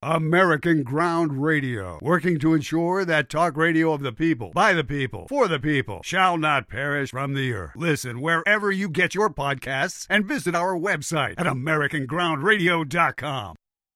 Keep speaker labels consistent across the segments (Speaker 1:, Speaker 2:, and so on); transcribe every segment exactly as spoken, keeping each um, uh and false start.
Speaker 1: American Ground Radio, working to ensure that talk radio of the people, by the people, for the people, shall not perish from the earth. Listen wherever you get your podcasts and visit our website at american ground radio dot com.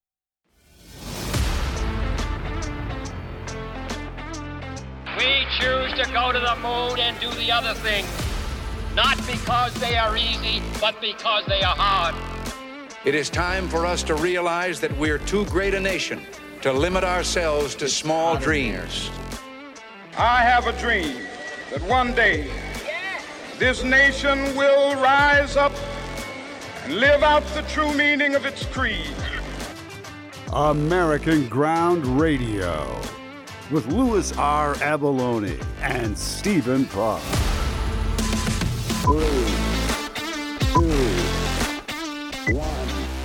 Speaker 2: We choose to go to the moon and do the other things, not because they are easy, but because they are hard.
Speaker 3: It is time for us to realize that we're too great a nation to limit ourselves to small dreams.
Speaker 4: I have a dream that one day this nation will rise up and live out the true meaning of its creed.
Speaker 1: American Ground Radio with Louis R. Avallone and Stephen Parr. Three, two, one.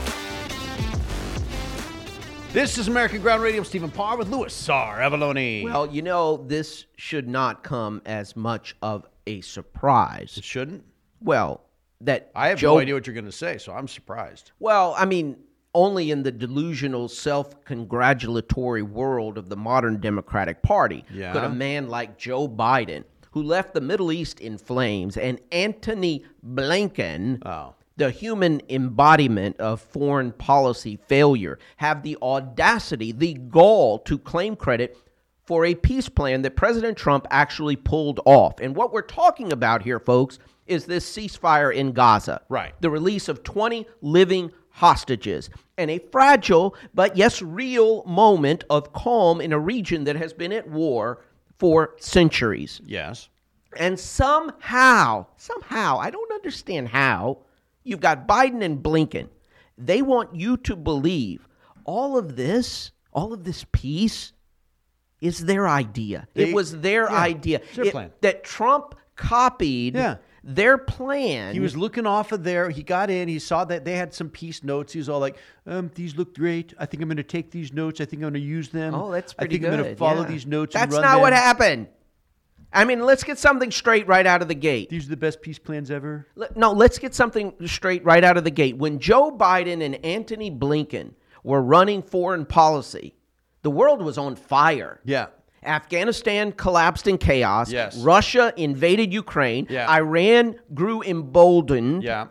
Speaker 5: This is American Ground Radio. I'm Stephen Parr with Louis R. Avallone.
Speaker 6: Well, you know, this should not come as much of a surprise.
Speaker 5: It shouldn't?
Speaker 6: Well, that
Speaker 5: I have
Speaker 6: Joe,
Speaker 5: no idea what you're going to say, so I'm surprised.
Speaker 6: Well, I mean, only in the delusional, self-congratulatory world of the modern Democratic Party
Speaker 5: Yeah.
Speaker 6: could a man like Joe Biden, who left the Middle East in flames, and Antony Blinken,
Speaker 5: Oh.
Speaker 6: the human embodiment of foreign policy failure, have the audacity, the gall to claim credit for a peace plan that President Trump actually pulled off. And what we're talking about here, folks, is this ceasefire in Gaza.
Speaker 5: Right.
Speaker 6: The release of twenty living hostages and a fragile but yes real moment of calm in a region that has been at war for centuries.
Speaker 5: Yes.
Speaker 6: And somehow, somehow, I don't understand how, you've got Biden and Blinken. They want you to believe all of this, all of this peace is their idea.
Speaker 5: They-
Speaker 6: it was their
Speaker 5: yeah,
Speaker 6: idea.
Speaker 5: it's their
Speaker 6: It-
Speaker 5: plan.
Speaker 6: That Trump copied
Speaker 5: Yeah.
Speaker 6: their plan.
Speaker 5: He was looking off of there. He got in. He saw that they had some peace notes. He was all like, um, these look great. I think I'm going to take these notes. I think I'm going to use them.
Speaker 6: Oh, that's
Speaker 5: I
Speaker 6: pretty
Speaker 5: think
Speaker 6: good.
Speaker 5: I'm going to follow
Speaker 6: yeah.
Speaker 5: these notes
Speaker 6: That's
Speaker 5: and run
Speaker 6: not
Speaker 5: them.
Speaker 6: what happened. I mean, let's get something straight right out of the gate.
Speaker 5: These are the best peace plans ever.
Speaker 6: Let- No, let's get something straight right out of the gate. When Joe Biden and Antony Blinken were running foreign policy, the world was on fire.
Speaker 5: Yeah.
Speaker 6: Afghanistan collapsed in chaos.
Speaker 5: Yes.
Speaker 6: Russia invaded Ukraine.
Speaker 5: Yeah.
Speaker 6: Iran grew emboldened.
Speaker 5: Yeah.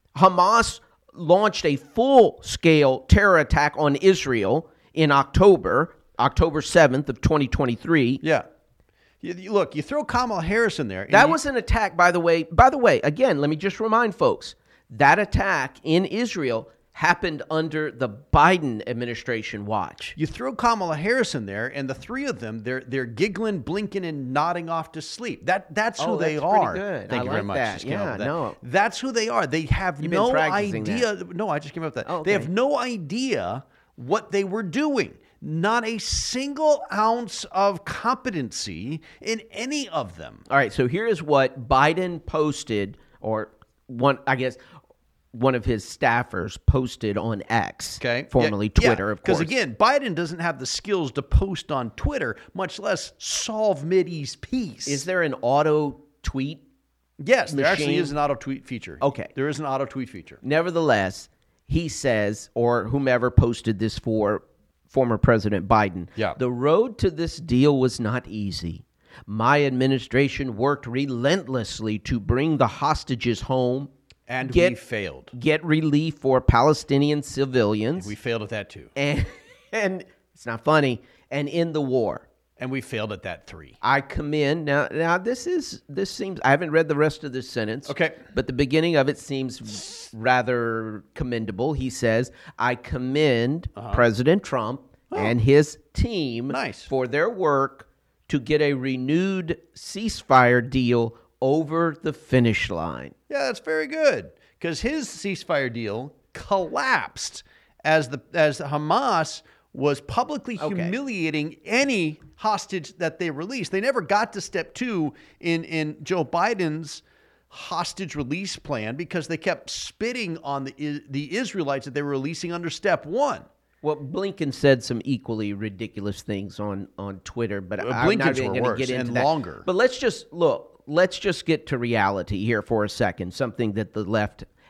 Speaker 6: Hamas launched a full-scale terror attack on Israel in October, October seventh of twenty twenty-three.
Speaker 5: Yeah. You, you- look, you throw Kamala Harris in there. and
Speaker 6: That
Speaker 5: you-
Speaker 6: was an attack, by the way. By the way, again, let me just remind folks, that attack in Israel happened under the Biden administration watch.
Speaker 5: You throw Kamala Harris in there, and the three of them, they're they're giggling, blinking, and nodding off to sleep. That that's who
Speaker 6: Oh,
Speaker 5: they
Speaker 6: that's pretty
Speaker 5: are.
Speaker 6: good.
Speaker 5: Thank
Speaker 6: I
Speaker 5: you very
Speaker 6: like
Speaker 5: much.
Speaker 6: that.
Speaker 5: Just came up
Speaker 6: Yeah,
Speaker 5: with that.
Speaker 6: no.
Speaker 5: That's who they are. They have
Speaker 6: You've been
Speaker 5: no
Speaker 6: practicing
Speaker 5: idea.
Speaker 6: that.
Speaker 5: No, I just came up with that.
Speaker 6: Oh,
Speaker 5: They
Speaker 6: okay.
Speaker 5: have no idea what they were doing. Not a single ounce of competency in any of them.
Speaker 6: All right, so here's what Biden posted, or one, I guess, one of his staffers posted on X,
Speaker 5: Okay.
Speaker 6: formerly
Speaker 5: Yeah,
Speaker 6: Twitter,
Speaker 5: yeah,
Speaker 6: of course.
Speaker 5: Because again, Biden doesn't have the skills to post on Twitter, much less solve Mideast peace.
Speaker 6: Is there an auto tweet?
Speaker 5: Yes, there actually
Speaker 6: machine?
Speaker 5: is an auto tweet feature.
Speaker 6: Okay.
Speaker 5: There is an auto tweet feature.
Speaker 6: Nevertheless, he says, or whomever posted this for former President Biden,
Speaker 5: Yeah.
Speaker 6: the road to this deal was not easy. My administration worked relentlessly to bring the hostages home,
Speaker 5: And
Speaker 6: get,
Speaker 5: we failed.
Speaker 6: get relief for Palestinian civilians,
Speaker 5: We failed at that too.
Speaker 6: and, and it's not funny, and end the war.
Speaker 5: And we failed at that three.
Speaker 6: I commend now. Now this is this seems. I haven't read the rest of this sentence.
Speaker 5: Okay.
Speaker 6: but the beginning of it seems rather commendable. He says, "I commend President Trump and his team
Speaker 5: Nice.
Speaker 6: for their work to get a renewed ceasefire deal over the finish line."
Speaker 5: Yeah, that's very good. Because his ceasefire deal collapsed as the as Hamas was publicly
Speaker 6: Okay.
Speaker 5: humiliating any hostage that they released. They never got to step two in, in Joe Biden's hostage release plan because they kept spitting on the the Israelites that they were releasing under step one.
Speaker 6: Well, Blinken said some equally ridiculous things on, on Twitter, but
Speaker 5: Uh,
Speaker 6: I'm not
Speaker 5: Blinken's
Speaker 6: even
Speaker 5: were
Speaker 6: going to
Speaker 5: worse
Speaker 6: get into
Speaker 5: and
Speaker 6: that.
Speaker 5: longer.
Speaker 6: But let's just look. Let's just get to reality here for a second. Something that the left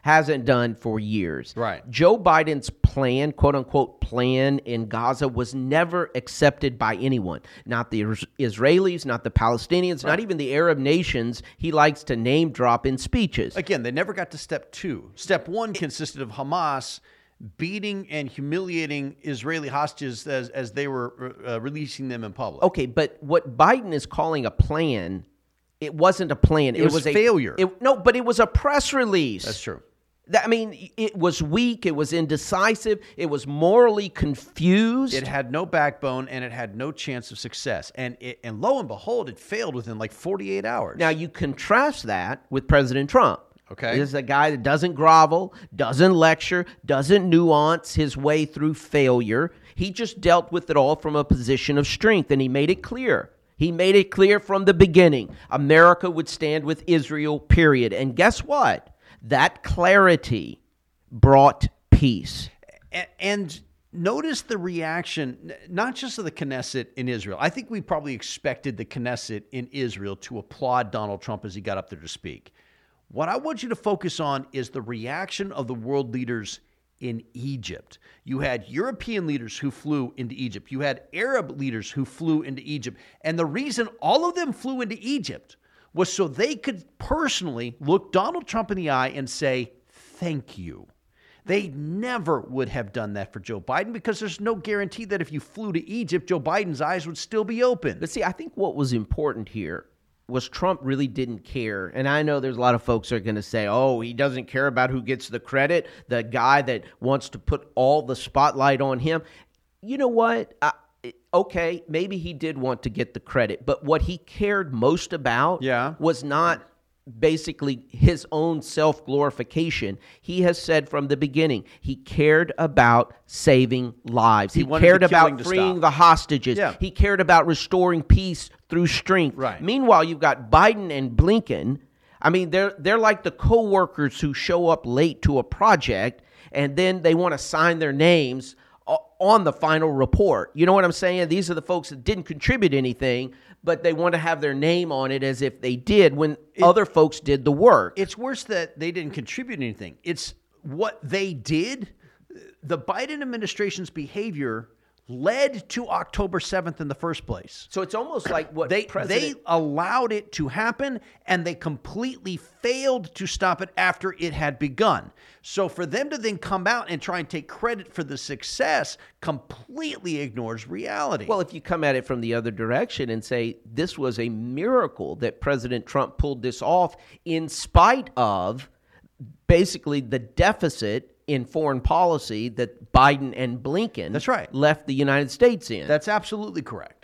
Speaker 6: hasn't done for years.
Speaker 5: Right.
Speaker 6: Joe Biden's plan, quote unquote plan in Gaza was never accepted by anyone. Not the Israelis, not the Palestinians, right. not even the Arab nations he likes to name drop in speeches.
Speaker 5: Again, they never got to step two. Step one consisted of Hamas beating and humiliating Israeli hostages as, as they were uh, releasing them in public.
Speaker 6: Okay, but what Biden is calling a plan, it wasn't a plan.
Speaker 5: It,
Speaker 6: it
Speaker 5: was,
Speaker 6: was
Speaker 5: a failure.
Speaker 6: It, no, but it was a press release.
Speaker 5: That's true.
Speaker 6: That, I mean, it was weak. It was indecisive. It was morally confused.
Speaker 5: It had no backbone, and it had no chance of success. And it, and lo and behold, it failed within like forty-eight hours.
Speaker 6: Now, you contrast that with President Trump.
Speaker 5: Okay.
Speaker 6: This is a guy that doesn't grovel, doesn't lecture, doesn't nuance his way through failure. He just dealt with it all from a position of strength, and he made it clear. He made it clear from the beginning. America would stand with Israel, period. And guess what? That clarity brought peace.
Speaker 5: And, and notice the reaction, not just of the Knesset in Israel. I think we probably expected the Knesset in Israel to applaud Donald Trump as he got up there to speak. What I want you to focus on is the reaction of the world leaders in Egypt. You had European leaders who flew into Egypt. You had Arab leaders who flew into Egypt. And the reason all of them flew into Egypt was so they could personally look Donald Trump in the eye and say, thank you. They never would have done that for Joe Biden because there's no guarantee that if you flew to Egypt, Joe Biden's eyes would still be open.
Speaker 6: But see, I think what was important here was Trump really didn't care. And I know there's a lot of folks that are going to say, oh, he doesn't care about who gets the credit, the guy that wants to put all the spotlight on him. You know what? I, okay, maybe he did want to get the credit, but what he cared most about
Speaker 5: yeah.
Speaker 6: was not basically his own self-glorification. He has said from the beginning, he cared about saving lives. He,
Speaker 5: he
Speaker 6: cared about freeing the hostages.
Speaker 5: Yeah.
Speaker 6: He cared about restoring peace through strength.
Speaker 5: Right.
Speaker 6: Meanwhile, you've got Biden and Blinken. I mean, they're they're like the co-workers who show up late to a project and then they want to sign their names on the final report. You know what I'm saying? These are the folks that didn't contribute anything, but they want to have their name on it as if they did when it, other folks did the work.
Speaker 5: It's worse that they didn't contribute anything. It's what they did. The Biden administration's behavior led to October seventh in the first place.
Speaker 6: So it's almost like what
Speaker 5: they
Speaker 6: President-
Speaker 5: they allowed it to happen, and they completely failed to stop it after it had begun. So for them to then come out and try and take credit for the success completely ignores reality.
Speaker 6: Well, if you come at it from the other direction and say this was a miracle that President Trump pulled this off in spite of basically the deficit in foreign policy that Biden and Blinken
Speaker 5: That's right.
Speaker 6: left the United States in.
Speaker 5: That's absolutely correct.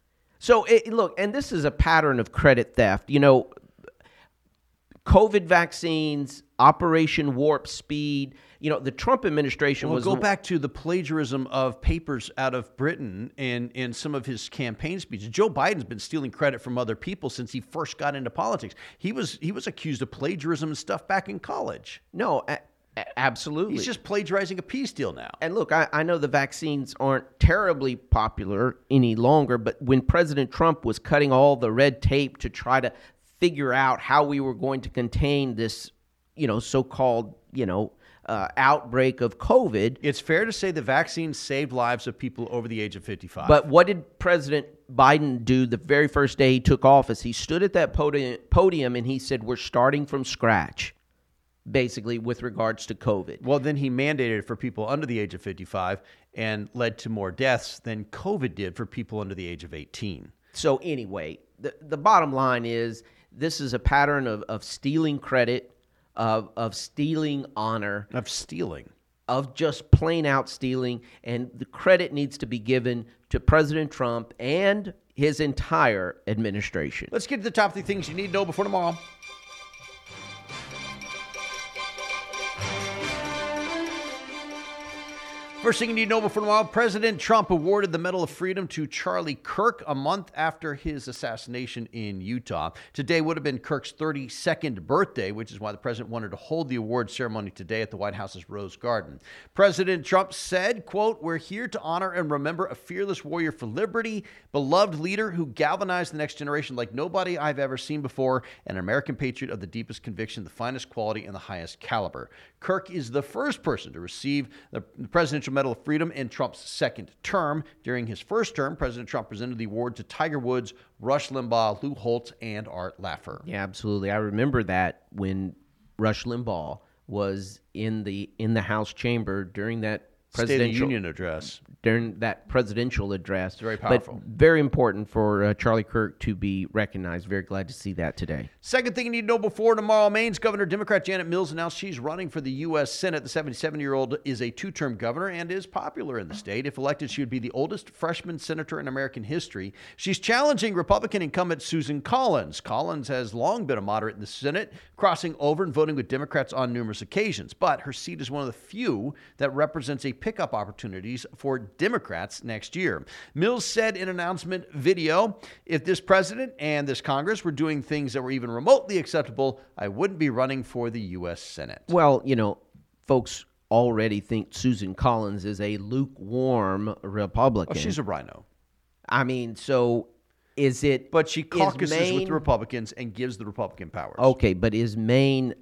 Speaker 6: So, it, look, and this is a pattern of credit theft. You know, COVID vaccines, Operation Warp Speed, you know, the Trump administration
Speaker 5: Well,
Speaker 6: was...
Speaker 5: go
Speaker 6: the,
Speaker 5: back to the plagiarism of papers out of Britain in, in some of his campaign speeches. Joe Biden's been stealing credit from other people since he first got into politics. He was he was accused of plagiarism and stuff back in college.
Speaker 6: No, a, a, absolutely.
Speaker 5: He's just plagiarizing a peace deal now.
Speaker 6: And look, I, I know the vaccines aren't terribly popular any longer, but when President Trump was cutting all the red tape to try to figure out how we were going to contain this, you know, so-called, you know, uh, outbreak of COVID.
Speaker 5: It's fair to say the vaccine saved lives of people over the age of fifty-five.
Speaker 6: But what did President Biden do the very first day he took office? He stood at that podium, podium and he said, we're starting from scratch, basically, with regards to COVID.
Speaker 5: Well, then he mandated it for people under the age of fifty-five and led to more deaths than COVID did for people under the age of eighteen.
Speaker 6: So anyway, the, the bottom line is this is a pattern of, of stealing credit, of of stealing honor.
Speaker 5: Of stealing.
Speaker 6: Of just plain out stealing. And the credit needs to be given to President Trump and his entire administration.
Speaker 5: Let's get to the top three things you need to know before tomorrow. First thing you need to know before tomorrow, President Trump awarded the Medal of Freedom to Charlie Kirk a month after his assassination in Utah. Today would have been Kirk's thirty-second birthday, which is why the president wanted to hold the award ceremony today at the White House's Rose Garden. President Trump said, quote, "We're here to honor and remember a fearless warrior for liberty, beloved leader who galvanized the next generation like nobody I've ever seen before, and an American patriot of the deepest conviction, the finest quality, and the highest caliber." Kirk is the first person to receive the Presidential Medal of Freedom in Trump's second term. During his first term, President Trump presented the award to Tiger Woods, Rush Limbaugh, Lou Holtz, and Art Laffer.
Speaker 6: Yeah, absolutely. I remember that when Rush Limbaugh was in the in the House chamber during that presidential
Speaker 5: State of the Union address.
Speaker 6: During that presidential address.
Speaker 5: It's very powerful.
Speaker 6: But very important for uh, Charlie Kirk to be recognized. Very glad to see that today.
Speaker 5: Second thing you need to know before tomorrow, Maine's Governor Democrat Janet Mills announced she's running for the U S Senate. The seventy-seven-year-old is a two-term governor and is popular in the state. If elected, she would be the oldest freshman senator in American history. She's challenging Republican incumbent Susan Collins. Collins has long been a moderate in the Senate, crossing over and voting with Democrats on numerous occasions. But her seat is one of the few that represents a pickup opportunities for Democrats next year. Mills said in an announcement video, "If this president and this Congress were doing things that were even remotely acceptable, I wouldn't be running for the U S Senate."
Speaker 6: Well, you know, folks already think Susan Collins is a lukewarm Republican.
Speaker 5: Oh, she's a rhino.
Speaker 6: I mean, so is it...
Speaker 5: But she caucuses
Speaker 6: Maine,
Speaker 5: with the Republicans and gives the Republican powers.
Speaker 6: Okay, but is Maine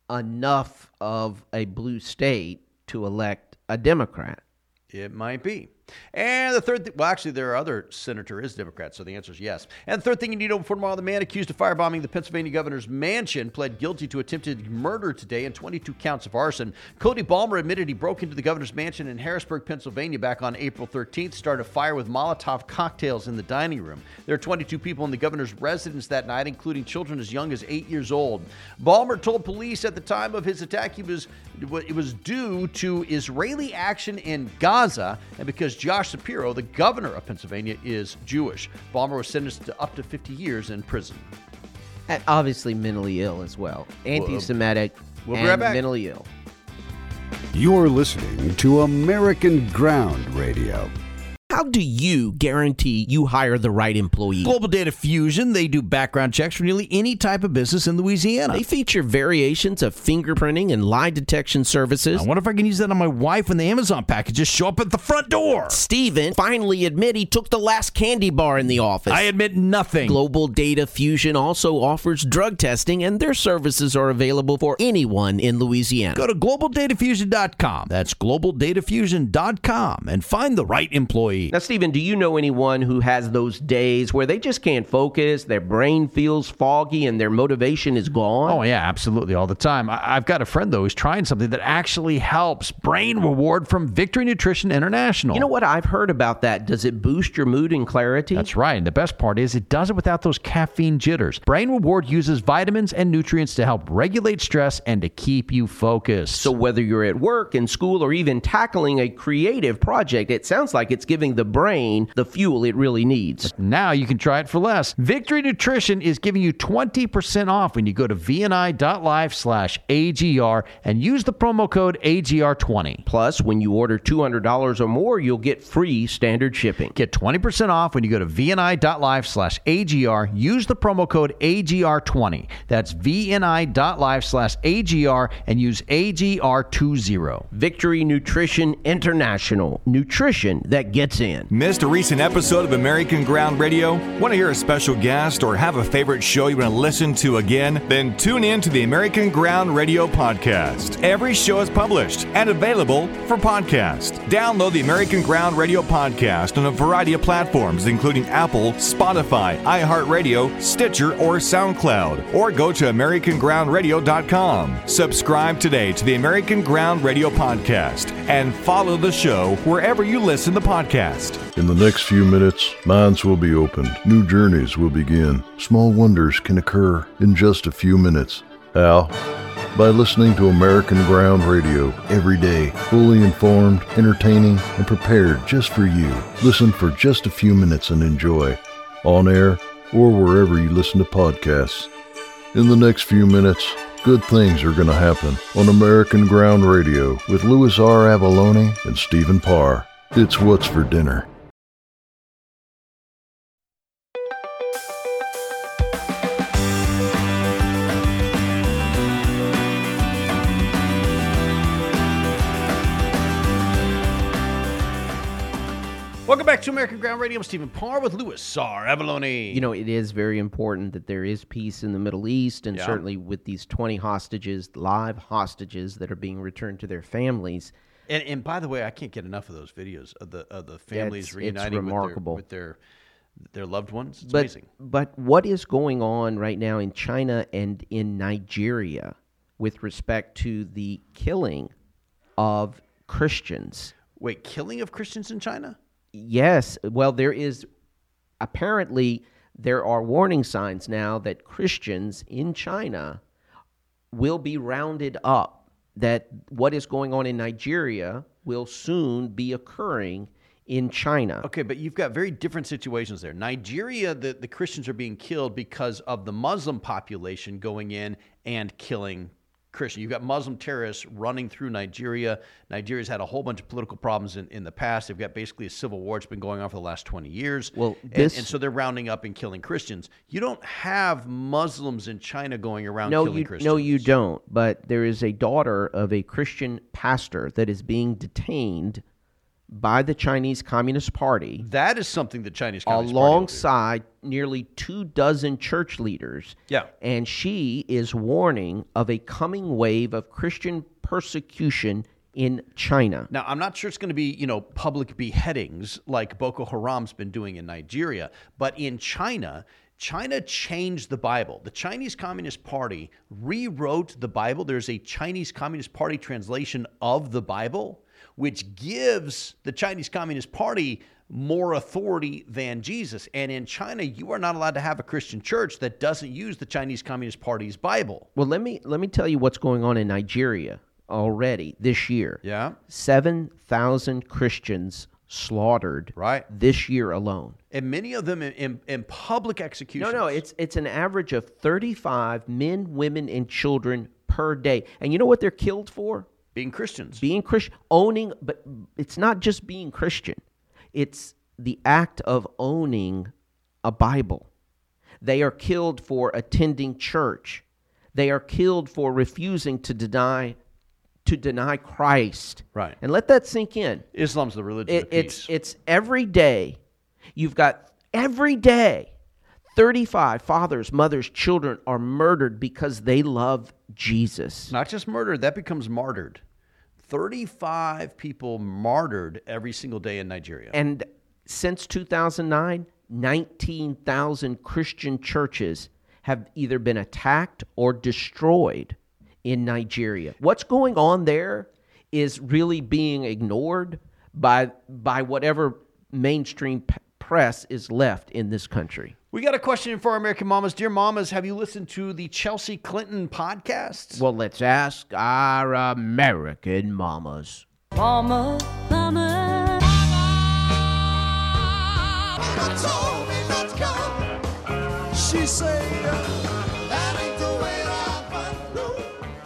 Speaker 6: enough of a blue state to elect a Democrat?
Speaker 5: It might be. And the third thing, well, actually, their other senator is Democrat, so the answer is yes. And the third thing you need to know before tomorrow, the man accused of firebombing the Pennsylvania governor's mansion pled guilty to attempted murder today and twenty-two counts of arson. Cody Balmer admitted he broke into the governor's mansion in Harrisburg, Pennsylvania back on April thirteenth, started a fire with Molotov cocktails in the dining room. There are twenty-two people in the governor's residence that night, including children as young as eight years old. Balmer told police at the time of his attack he was it was due to Israeli action in Gaza and because Josh Shapiro, the governor of Pennsylvania, is Jewish. Balmer was sentenced to up to fifty years in prison.
Speaker 6: And obviously mentally ill as well. Anti-Semitic
Speaker 5: We'll be
Speaker 6: and
Speaker 5: right back.
Speaker 6: mentally ill.
Speaker 1: You're listening to American Ground Radio.
Speaker 7: How do you guarantee you hire the right employee?
Speaker 8: Global Data Fusion, they do background checks for nearly any type of business in Louisiana.
Speaker 7: They feature variations of fingerprinting and lie detection services.
Speaker 8: I wonder if I can use that on my wife when the Amazon packages show up at the front door.
Speaker 7: Steven finally admit he took the last candy bar in the office.
Speaker 8: I admit nothing.
Speaker 7: Global Data Fusion also offers drug testing, and their services are available for anyone in Louisiana.
Speaker 8: Go to global data fusion dot com. That's global data fusion dot com and find the right employee.
Speaker 6: Now, Stephen, do you know anyone who has those days where they just can't focus, their brain feels foggy, and their motivation is gone?
Speaker 8: Oh, yeah, absolutely, all the time. I- I've got a friend, though, who's trying something that actually helps. Brain Reward from Victory Nutrition International.
Speaker 6: You know what? I've heard about that. Does it boost your mood and clarity?
Speaker 8: That's right. And the best part is it does it without those caffeine jitters. Brain Reward uses vitamins and nutrients to help regulate stress and to keep you focused.
Speaker 6: So whether you're at work, in school, or even tackling a creative project, it sounds like it's giving the brain the fuel it really needs.
Speaker 8: Now you can try it for less. Victory Nutrition is giving you twenty percent off when you go to vni.life slash AGR and use the promo code A G R twenty.
Speaker 6: Plus, when you order two hundred dollars or more, you'll get free standard shipping.
Speaker 8: Get twenty percent off when you go to vni.life slash AGR. Use the promo code A G R twenty. That's vni.life slash AGR and use A G R twenty.
Speaker 6: Victory Nutrition International. Nutrition that gets in.
Speaker 9: Missed a recent episode of American Ground Radio? Want to hear a special guest or have a favorite show you want to listen to again? Then tune in to the American Ground Radio podcast. Every show is published and available for podcast. Download the American Ground Radio podcast on a variety of platforms, including Apple, Spotify, iHeartRadio, Stitcher, or SoundCloud. Or go to american ground radio dot com. Subscribe today to the American Ground Radio podcast and follow the show wherever you listen to podcasts.
Speaker 10: In the next few minutes, minds will be opened. New journeys will begin. Small wonders can occur in just a few minutes. How? By listening to American Ground Radio every day. Fully informed, entertaining, and prepared just for you. Listen for just a few minutes and enjoy. On air or wherever you listen to podcasts. In the next few minutes, Good things are going to happen on American Ground Radio with Louis R. Avalone and Stephen Parr. It's What's for Dinner.
Speaker 5: Welcome back to American Ground Radio. I'm Stephen Parr with Louis R. Avalone.
Speaker 6: You know, it is very important that there is peace in the Middle East, and
Speaker 5: Yeah.
Speaker 6: certainly with these twenty hostages, live hostages that are being returned to their families.
Speaker 5: And, and by the way, I can't get enough of those videos of the of the families
Speaker 6: It's- it's
Speaker 5: reuniting
Speaker 6: remarkable.
Speaker 5: with their, with their their loved ones. It's
Speaker 6: but,
Speaker 5: amazing.
Speaker 6: But what is going on right now in China and in Nigeria with respect to the killing of Christians?
Speaker 5: Wait, killing of Christians in China?
Speaker 6: Yes. Well, there is apparently there are warning signs now that Christians in China will be rounded up, that what is going on in Nigeria will soon be occurring in China.
Speaker 5: Okay, but you've got very different situations there. Nigeria, the, the Christians are being killed because of the Muslim population going in and killing Christians. You've got Muslim terrorists running through Nigeria. Nigeria's had a whole bunch of political problems in, in the past. They've got basically a civil war. It's been going on for the last twenty years.
Speaker 6: Well,
Speaker 5: and,
Speaker 6: this-
Speaker 5: and so they're rounding up and killing Christians. You don't have Muslims in China going around
Speaker 6: No,
Speaker 5: killing
Speaker 6: you,
Speaker 5: Christians.
Speaker 6: no, you don't. But there is a daughter of a Christian pastor that is being detained by the Chinese Communist Party.
Speaker 5: That is something the Chinese Communist Party will do.
Speaker 6: alongside nearly two dozen church leaders.
Speaker 5: Yeah.
Speaker 6: And she is warning of a coming wave of Christian persecution in China.
Speaker 5: Now, I'm not sure it's going to be, you know, public beheadings like Boko Haram's been doing in Nigeria, but in China, China changed the Bible. The Chinese Communist Party rewrote the Bible. There's a Chinese Communist Party translation of the Bible, which gives the Chinese Communist Party more authority than Jesus. And in China, you are not allowed to have a Christian church that doesn't use the Chinese Communist Party's Bible.
Speaker 6: Well, let me let me tell you what's going on in Nigeria already this year.
Speaker 5: Yeah.
Speaker 6: seven thousand Christians slaughtered
Speaker 5: Right.
Speaker 6: this year alone.
Speaker 5: And many of them in, in, in public executions.
Speaker 6: No, no, it's it's an average of thirty-five men, women, and children per day. And you know what they're killed for?
Speaker 5: being Christians.
Speaker 6: Being Christian, owning, but it's not just being Christian. It's the act of owning a Bible. They are killed for attending church. They are killed for refusing to deny to deny Christ.
Speaker 5: Right.
Speaker 6: And let that sink in.
Speaker 5: Islam's the religion
Speaker 6: It,
Speaker 5: of peace.
Speaker 6: it's it's every day. You've got every day thirty-five fathers, mothers, children are murdered because they love Jesus.
Speaker 5: Not just murdered, that becomes martyred. thirty-five people martyred every single day in Nigeria.
Speaker 6: And since two thousand nine, nineteen thousand Christian churches have either been attacked or destroyed in Nigeria. What's going on there is really being ignored by by whatever mainstream p- press is left in this country.
Speaker 5: We got a question for our American mamas. Dear mamas, have you listened to the Chelsea Clinton podcast?
Speaker 6: Well, let's ask our American mamas.
Speaker 11: Mama, mama, mama told me not to come. She said, that ain't the way I roll.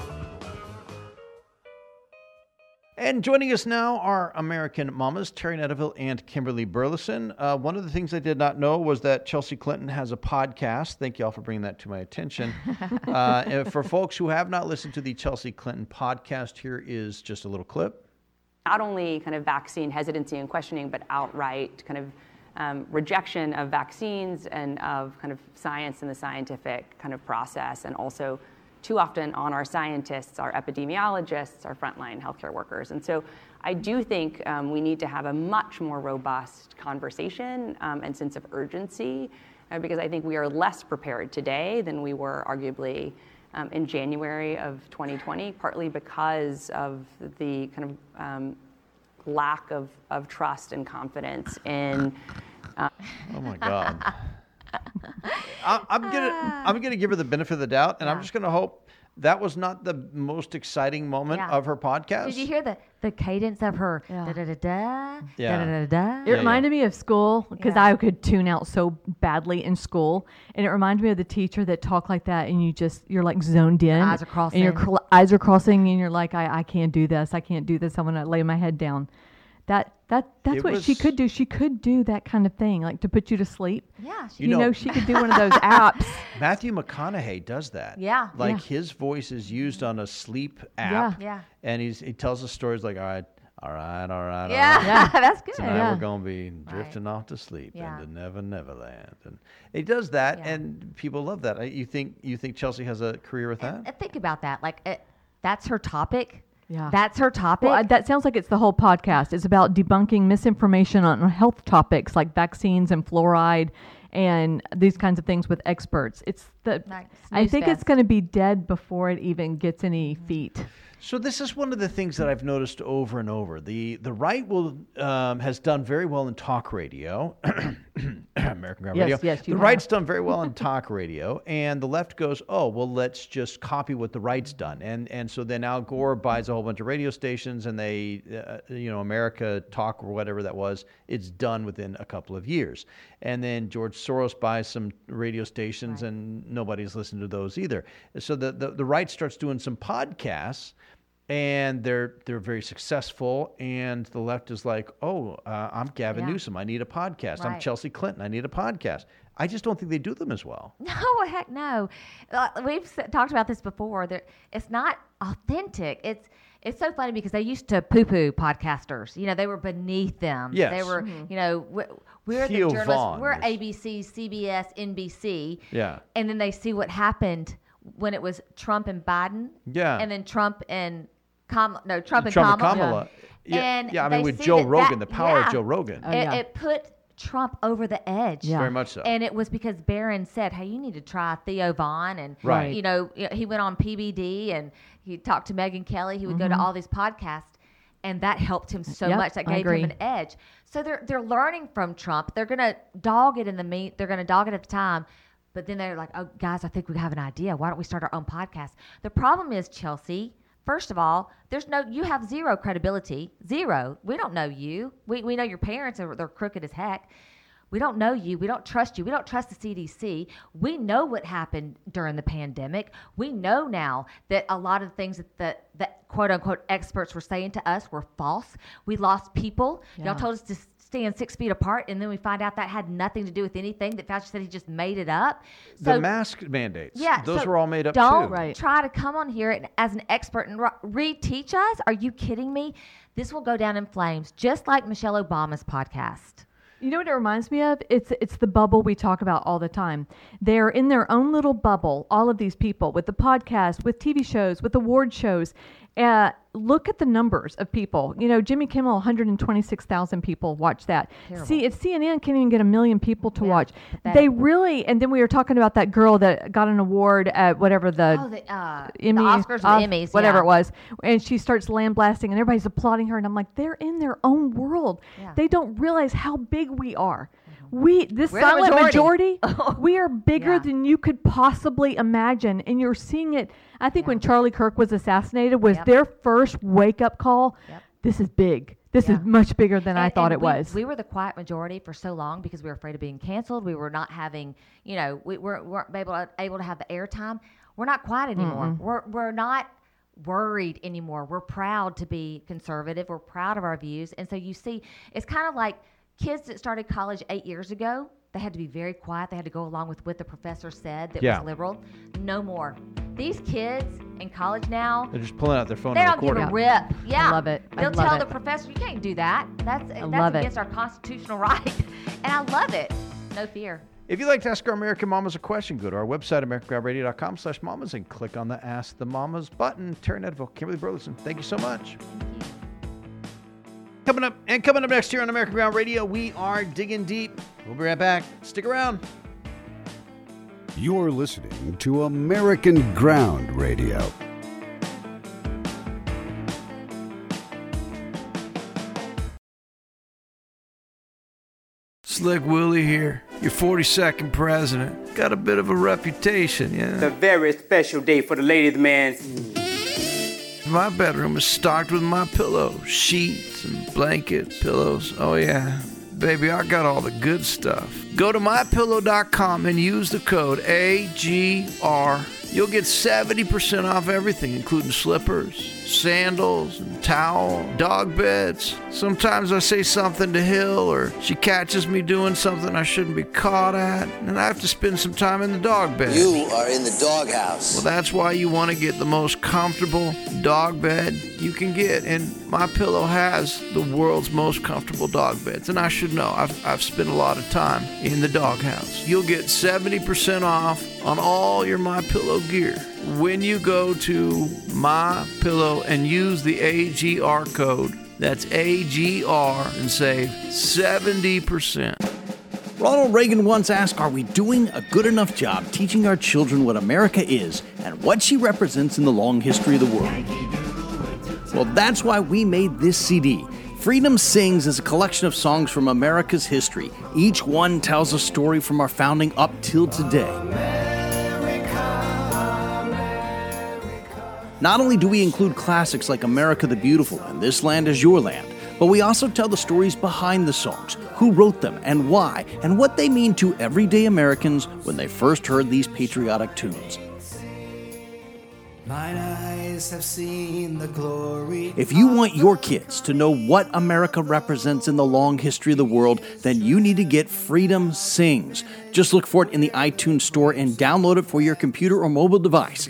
Speaker 5: And joining us now are American mamas, Terry Netterville and Kimberly Burleson. Uh, one of the things I did not know was that Chelsea Clinton has a podcast. Thank you all for bringing that to my attention. uh, and for folks who have not listened to the Chelsea Clinton podcast, here is just a little clip.
Speaker 12: Not only kind of vaccine hesitancy and questioning, but outright kind of um, rejection of vaccines and of kind of science and the scientific kind of process, and also too often on our scientists, our epidemiologists, our frontline healthcare workers. And so I do think um, we need to have a much more robust conversation um, and sense of urgency, uh, because I think we are less prepared today than we were arguably um, in January of twenty twenty, partly because of the kind of um, lack of, of trust and confidence in. Uh,
Speaker 5: oh my God. I, I'm gonna I'm gonna give her the benefit of the doubt, and yeah. I'm just gonna hope
Speaker 8: that was not the most exciting moment
Speaker 13: Yeah.
Speaker 8: of her podcast.
Speaker 13: Did you hear the, the cadence of her
Speaker 14: Yeah.
Speaker 13: da da da da
Speaker 8: Yeah.
Speaker 13: da da da?
Speaker 14: It reminded me of school because
Speaker 13: Yeah.
Speaker 14: I could tune out so badly in school, and it reminded me of the teacher that talked like that, and you just you're like zoned in,
Speaker 13: Eyes are crossing.
Speaker 14: and your cl- eyes are crossing, and you're like, I, I can't do this, I can't do this. I'm gonna lay my head down. That that that's
Speaker 8: It
Speaker 14: what she
Speaker 8: was-
Speaker 14: could do. She could do that kind of thing, like to put you to sleep.
Speaker 13: Yeah, she
Speaker 14: You,
Speaker 8: You
Speaker 14: know,
Speaker 8: know-
Speaker 14: she could do one of those apps.
Speaker 8: Matthew McConaughey does that.
Speaker 13: Yeah.
Speaker 8: Like
Speaker 14: Yeah.
Speaker 8: his voice is used on a sleep app.
Speaker 13: Yeah.
Speaker 8: And he's he tells us stories like, all right, all right, all right, all
Speaker 13: Yeah,
Speaker 8: right.
Speaker 14: Yeah.
Speaker 13: that's good.
Speaker 8: Tonight
Speaker 14: Yeah.
Speaker 8: we're gonna be drifting off to sleep
Speaker 13: Yeah.
Speaker 8: into Never Neverland, and he does that,
Speaker 13: Yeah.
Speaker 8: and people love that. Uh, You think you think Chelsea has a career with that?
Speaker 13: And, and think about that. Like, it, that's her topic.
Speaker 14: Yeah.
Speaker 13: That's her topic.
Speaker 14: Well, I- that sounds like it's the whole podcast. It's about debunking misinformation on health topics like vaccines and fluoride and these kinds of things with experts. It's the
Speaker 13: Like
Speaker 14: I
Speaker 13: snooze
Speaker 14: think it's
Speaker 13: fest.
Speaker 14: going to be dead before it even gets any feet.
Speaker 8: So this is one of the things that I've noticed over and over. The the right will um, has done very well in talk radio, American Ground
Speaker 14: Yes,
Speaker 8: Radio.
Speaker 14: yes, you
Speaker 8: the
Speaker 14: have.
Speaker 8: right's done very well in talk radio, and the left goes, oh well, let's just copy what the right's done, and and so then Al Gore buys a whole bunch of radio stations, and they, uh, you know, America Talk or whatever that was, it's done within a couple of years, and then George Soros buys some radio stations,
Speaker 13: Right.
Speaker 8: and nobody's listened to those either. So the the, the right starts doing some podcasts. And they're they're very successful, and the left is like, oh, uh, I'm Gavin
Speaker 13: Yeah.
Speaker 8: Newsom, I need a podcast. I'm
Speaker 13: Right.
Speaker 8: Chelsea Clinton, I need a podcast. I just don't think they do them as well.
Speaker 13: No, heck no. Uh, we've s- talked about this before. There, it's not authentic. It's it's so funny because they used to poo-poo podcasters. You know, they were beneath them.
Speaker 8: Yes.
Speaker 13: They were, you know, we, we're
Speaker 8: Theo
Speaker 13: the journalists.
Speaker 8: Vaughn
Speaker 13: We're
Speaker 8: was-
Speaker 13: A B C, C B S, N B C.
Speaker 8: Yeah.
Speaker 13: And then they see what happened when it was Trump and Biden.
Speaker 8: Yeah.
Speaker 13: And then Trump and Kamala. No, Trump and
Speaker 8: Trump
Speaker 13: Kamala.
Speaker 8: and Kamala. Yeah,
Speaker 13: And
Speaker 8: yeah, I mean,
Speaker 13: they
Speaker 8: with
Speaker 13: see
Speaker 8: Joe
Speaker 13: that
Speaker 8: Rogan,
Speaker 13: that-
Speaker 8: the power
Speaker 13: yeah.
Speaker 8: of Joe Rogan.
Speaker 14: Oh,
Speaker 13: it,
Speaker 14: yeah.
Speaker 13: it put Trump over the edge.
Speaker 14: Yeah.
Speaker 8: Very much so.
Speaker 13: And it was because Barron said, hey, you need to try Theo Vaughn. And,
Speaker 8: Right.
Speaker 13: you know, y- he went on P B D and he talked to Megyn Kelly. He would go to all these podcasts. And that helped him so
Speaker 14: Yep,
Speaker 13: much. That
Speaker 14: I
Speaker 13: gave him
Speaker 14: agree.
Speaker 13: an edge. So they're they're learning from Trump. They're going to dog it in the meat. They're going to dog it at the time. But then they're like, oh, guys, I think we have an idea. Why don't we start our own podcast? The problem is, Chelsea, first of all, there's no, you have zero credibility. Zero. We don't know you. We, we know your parents are they're crooked as heck. We don't know you. We don't trust you. We don't trust the C D C. We know what happened during the pandemic. We know now that a lot of the things that the that quote unquote experts were saying to us were false. We lost people.
Speaker 14: Yeah.
Speaker 13: Y'all told us to stand six feet apart, and then we find out that had nothing to do with anything. That Fauci said he just made it up.
Speaker 8: The
Speaker 13: So
Speaker 8: mask mandates,
Speaker 13: yeah,
Speaker 8: those
Speaker 13: so
Speaker 8: were all made up
Speaker 13: don't
Speaker 8: too.
Speaker 14: Right.
Speaker 13: try to come on here and, as an expert and re- reteach us. Are you kidding me? This will go down in flames, just like Michelle Obama's podcast.
Speaker 14: You know what it reminds me of? It's it's the bubble we talk about all the time. They're in their own little bubble, all of these people, with the podcast, with T V shows, with award shows. Uh, look at the numbers of people. You know, Jimmy Kimmel, one hundred twenty-six thousand people watch that.
Speaker 13: Terrible.
Speaker 14: See, it's C N N can't even get a million people to
Speaker 13: Yeah,
Speaker 14: watch.
Speaker 13: pathetic.
Speaker 14: They really, and then we were talking about that girl that got an award at whatever the
Speaker 13: Oh, the, uh,
Speaker 14: Emmy,
Speaker 13: the Oscars,
Speaker 14: Os-
Speaker 13: the Emmys,
Speaker 14: whatever
Speaker 13: yeah.
Speaker 14: it was, and she starts lambasting, and everybody's applauding her, and I'm like, they're in their own world.
Speaker 13: Yeah.
Speaker 14: They don't realize how big we are. We this
Speaker 13: We're the
Speaker 14: silent
Speaker 13: majority.
Speaker 14: majority, we are bigger
Speaker 13: Yeah.
Speaker 14: than you could possibly imagine, and you're seeing it. I think
Speaker 13: Yeah.
Speaker 14: when Charlie Kirk was assassinated, was
Speaker 13: Yep.
Speaker 14: their first wake up call.
Speaker 13: Yep.
Speaker 14: This is big. This
Speaker 13: Yeah.
Speaker 14: is much bigger than I
Speaker 13: And-
Speaker 14: thought
Speaker 13: and
Speaker 14: it
Speaker 13: we,
Speaker 14: was.
Speaker 13: We were the quiet majority for so long because we were afraid of being canceled. We were not having, you know, we weren't, weren't able to, able to have the airtime. We're not quiet anymore. We're we're not worried anymore. We're proud to be conservative. We're proud of our views. And so you see, it's kind of like kids that started college eight years ago. They had to be very quiet. They had to go along with what the professor said that
Speaker 8: Yeah.
Speaker 13: was liberal. No more. These kids in college now,
Speaker 8: They're just pulling out their phone
Speaker 13: they
Speaker 8: and
Speaker 13: don't give
Speaker 8: recording.
Speaker 13: a rip. Yeah.
Speaker 14: love it. I
Speaker 13: They'll
Speaker 14: love
Speaker 13: tell
Speaker 14: it.
Speaker 13: the professor, you can't do that. That's that's
Speaker 14: love it.
Speaker 13: against our constitutional right. And I love it. No fear.
Speaker 8: If you'd like to ask our American Mamas a question, go to our website, american ground radio dot com slash mamas, and click on the Ask the Mamas button. Terry Nedville, Kimberly Burleson, thank you so much. Coming up, and coming up next here on American Ground Radio, we are digging deep. We'll be right back. Stick around.
Speaker 1: You're listening to American Ground Radio.
Speaker 15: Slick Willie here, your forty-second president. Got a bit of a reputation, yeah?
Speaker 16: It's a very special day for the ladies' man.
Speaker 15: My bedroom is stocked with my pillows, sheets, and blanket, pillows. Oh, yeah. Baby, I got all the good stuff. Go to my pillow dot com and use the code A G R. You'll get seventy percent off everything, including slippers, sandals, and towel, dog beds. Sometimes I say something to Hill, or she catches me doing something I shouldn't be caught at, and I have to spend some time in the dog bed.
Speaker 17: You are in the doghouse.
Speaker 15: Well, that's why you want to get the most comfortable dog bed you can get, and MyPillow has the world's most comfortable dog beds, and I should know. I've, I've spent a lot of time in the doghouse. You'll get seventy percent off on all your MyPillow gear when you go to MyPillow and use the A G R code. That's A G R and save seventy percent.
Speaker 18: Ronald Reagan once asked, are we doing a good enough job teaching our children what America is and what she represents in the long history of the world? Well, that's why we made this C D. Freedom Sings is a collection of songs from America's history. Each one tells a story from our founding up till today. Not only do we include classics like America the Beautiful and This Land Is Your Land, but we also tell the stories behind the songs, who wrote them and why, and what they mean to everyday Americans when they first heard these patriotic tunes.
Speaker 11: Mine eyes have seen the glory.
Speaker 18: If you want your kids to know what America represents in the long history of the world, then you need to get Freedom Sings. Just look for it in the iTunes store and download it for your computer or mobile device.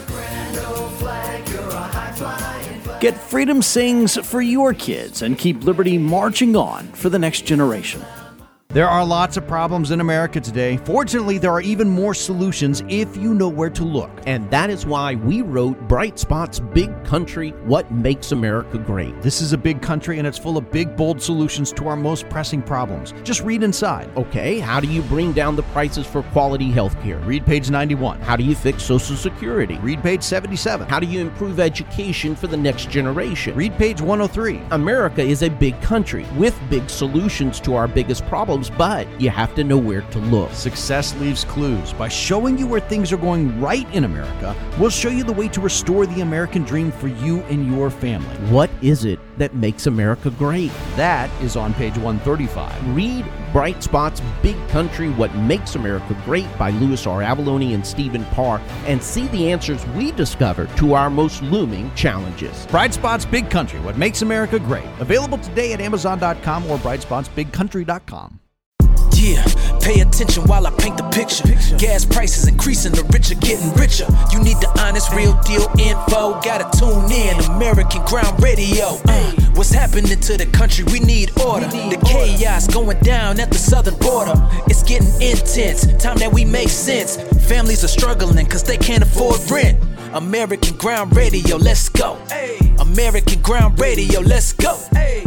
Speaker 18: Get Freedom Sings for your kids and keep liberty marching on for the next generation.
Speaker 8: There are lots of problems in America today. Fortunately, there are even more solutions if you know where to look.
Speaker 7: And that is why we wrote Bright Spot's Big Country, What Makes America Great.
Speaker 8: This is a big country, and it's full of big, bold solutions to our most pressing problems. Just read inside.
Speaker 7: Okay, how do you bring down the prices for quality health care?
Speaker 8: Read page ninety-one.
Speaker 7: How do you fix Social Security?
Speaker 8: Read page seventy-seven.
Speaker 7: How do you improve education for the next generation?
Speaker 8: Read page one oh three.
Speaker 7: America is a big country with big solutions to our biggest problems, but you have to know where to look.
Speaker 8: Success leaves clues. By showing you where things are going right in America, we'll show you the way to restore the American dream for you and your family.
Speaker 7: What is it that makes America great?
Speaker 8: That is on page one thirty-five.
Speaker 7: Read Bright Spot's Big Country, What Makes America Great by Louis R. Avalone and Stephen Parr, and see the answers we discovered to our most looming challenges.
Speaker 8: Bright Spot's Big Country, What Makes America Great. Available today at amazon dot com or bright spots big country dot com.
Speaker 19: Yeah, pay attention while I paint the picture. Gas prices increasing, the rich are getting richer. You need the honest, real deal info. Gotta tune in, American Ground Radio. Uh, what's happening to the country? We need order. The chaos going down at the southern border. It's getting intense, time that we make sense. Families are struggling cause they can't afford rent. American Ground Radio, let's go. American Ground Radio, let's go.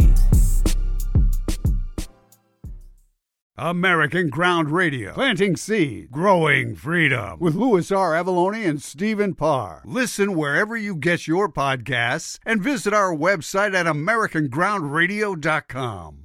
Speaker 1: American Ground Radio, planting seed, growing freedom, with Louis R. Avalone and Stephen Parr. Listen wherever you get your podcasts and visit our website at american ground radio dot com.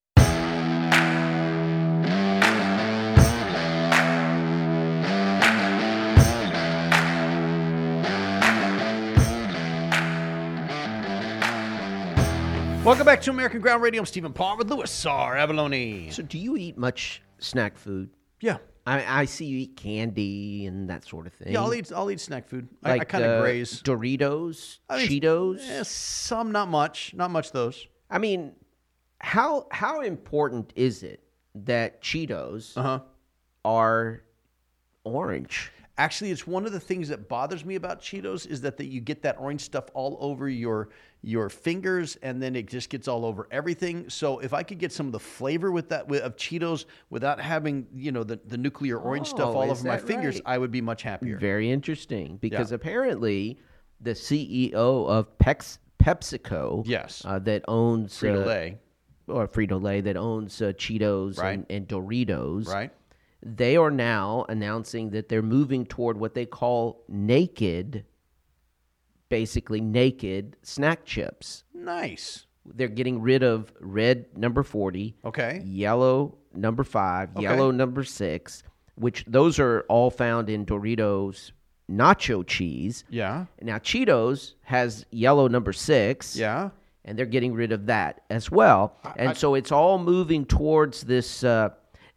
Speaker 8: Welcome back to American Ground Radio. I'm Stephen Parr with Louis R. Avalone.
Speaker 6: So do you eat much snack food?
Speaker 8: Yeah.
Speaker 6: I, I see you eat candy and that sort of thing.
Speaker 8: Yeah, I'll eat, I'll eat snack food.
Speaker 6: Like,
Speaker 8: I, I kind of
Speaker 6: uh,
Speaker 8: graze.
Speaker 6: Doritos,
Speaker 8: I mean,
Speaker 6: Cheetos?
Speaker 8: Eh, some, not much. Not much of those.
Speaker 6: I mean, how how important is it that Cheetos
Speaker 8: uh-huh.
Speaker 6: are orange?
Speaker 8: Actually, it's one of the things that bothers me about Cheetos is that, that you get that orange stuff all over your your fingers, and then it just gets all over everything. So if I could get some of the flavor with that with, of Cheetos without having, you know, the, the nuclear orange
Speaker 6: Oh,
Speaker 8: stuff all
Speaker 6: is
Speaker 8: over my
Speaker 6: that
Speaker 8: fingers,
Speaker 6: right?
Speaker 8: I would be much happier.
Speaker 6: Very interesting, because
Speaker 8: Yeah.
Speaker 6: apparently the C E O of Pex, PepsiCo,
Speaker 8: Yes.
Speaker 6: uh, that owns
Speaker 8: Frito-Lay.
Speaker 6: uh, or Frito-Lay that owns uh, Cheetos
Speaker 8: Right.
Speaker 6: and, and Doritos,
Speaker 8: Right.
Speaker 6: They are now announcing that they're moving toward what they call naked, basically naked snack chips.
Speaker 8: Nice.
Speaker 6: They're getting rid of red number forty.
Speaker 5: Okay.
Speaker 6: Yellow number five.
Speaker 5: Okay.
Speaker 6: Yellow number six, which those are all found in Doritos nacho cheese.
Speaker 5: Yeah.
Speaker 6: Now, Cheetos has yellow number six.
Speaker 5: Yeah.
Speaker 6: And they're getting rid of that as well.
Speaker 5: I,
Speaker 6: and
Speaker 5: I,
Speaker 6: so it's all moving towards this uh,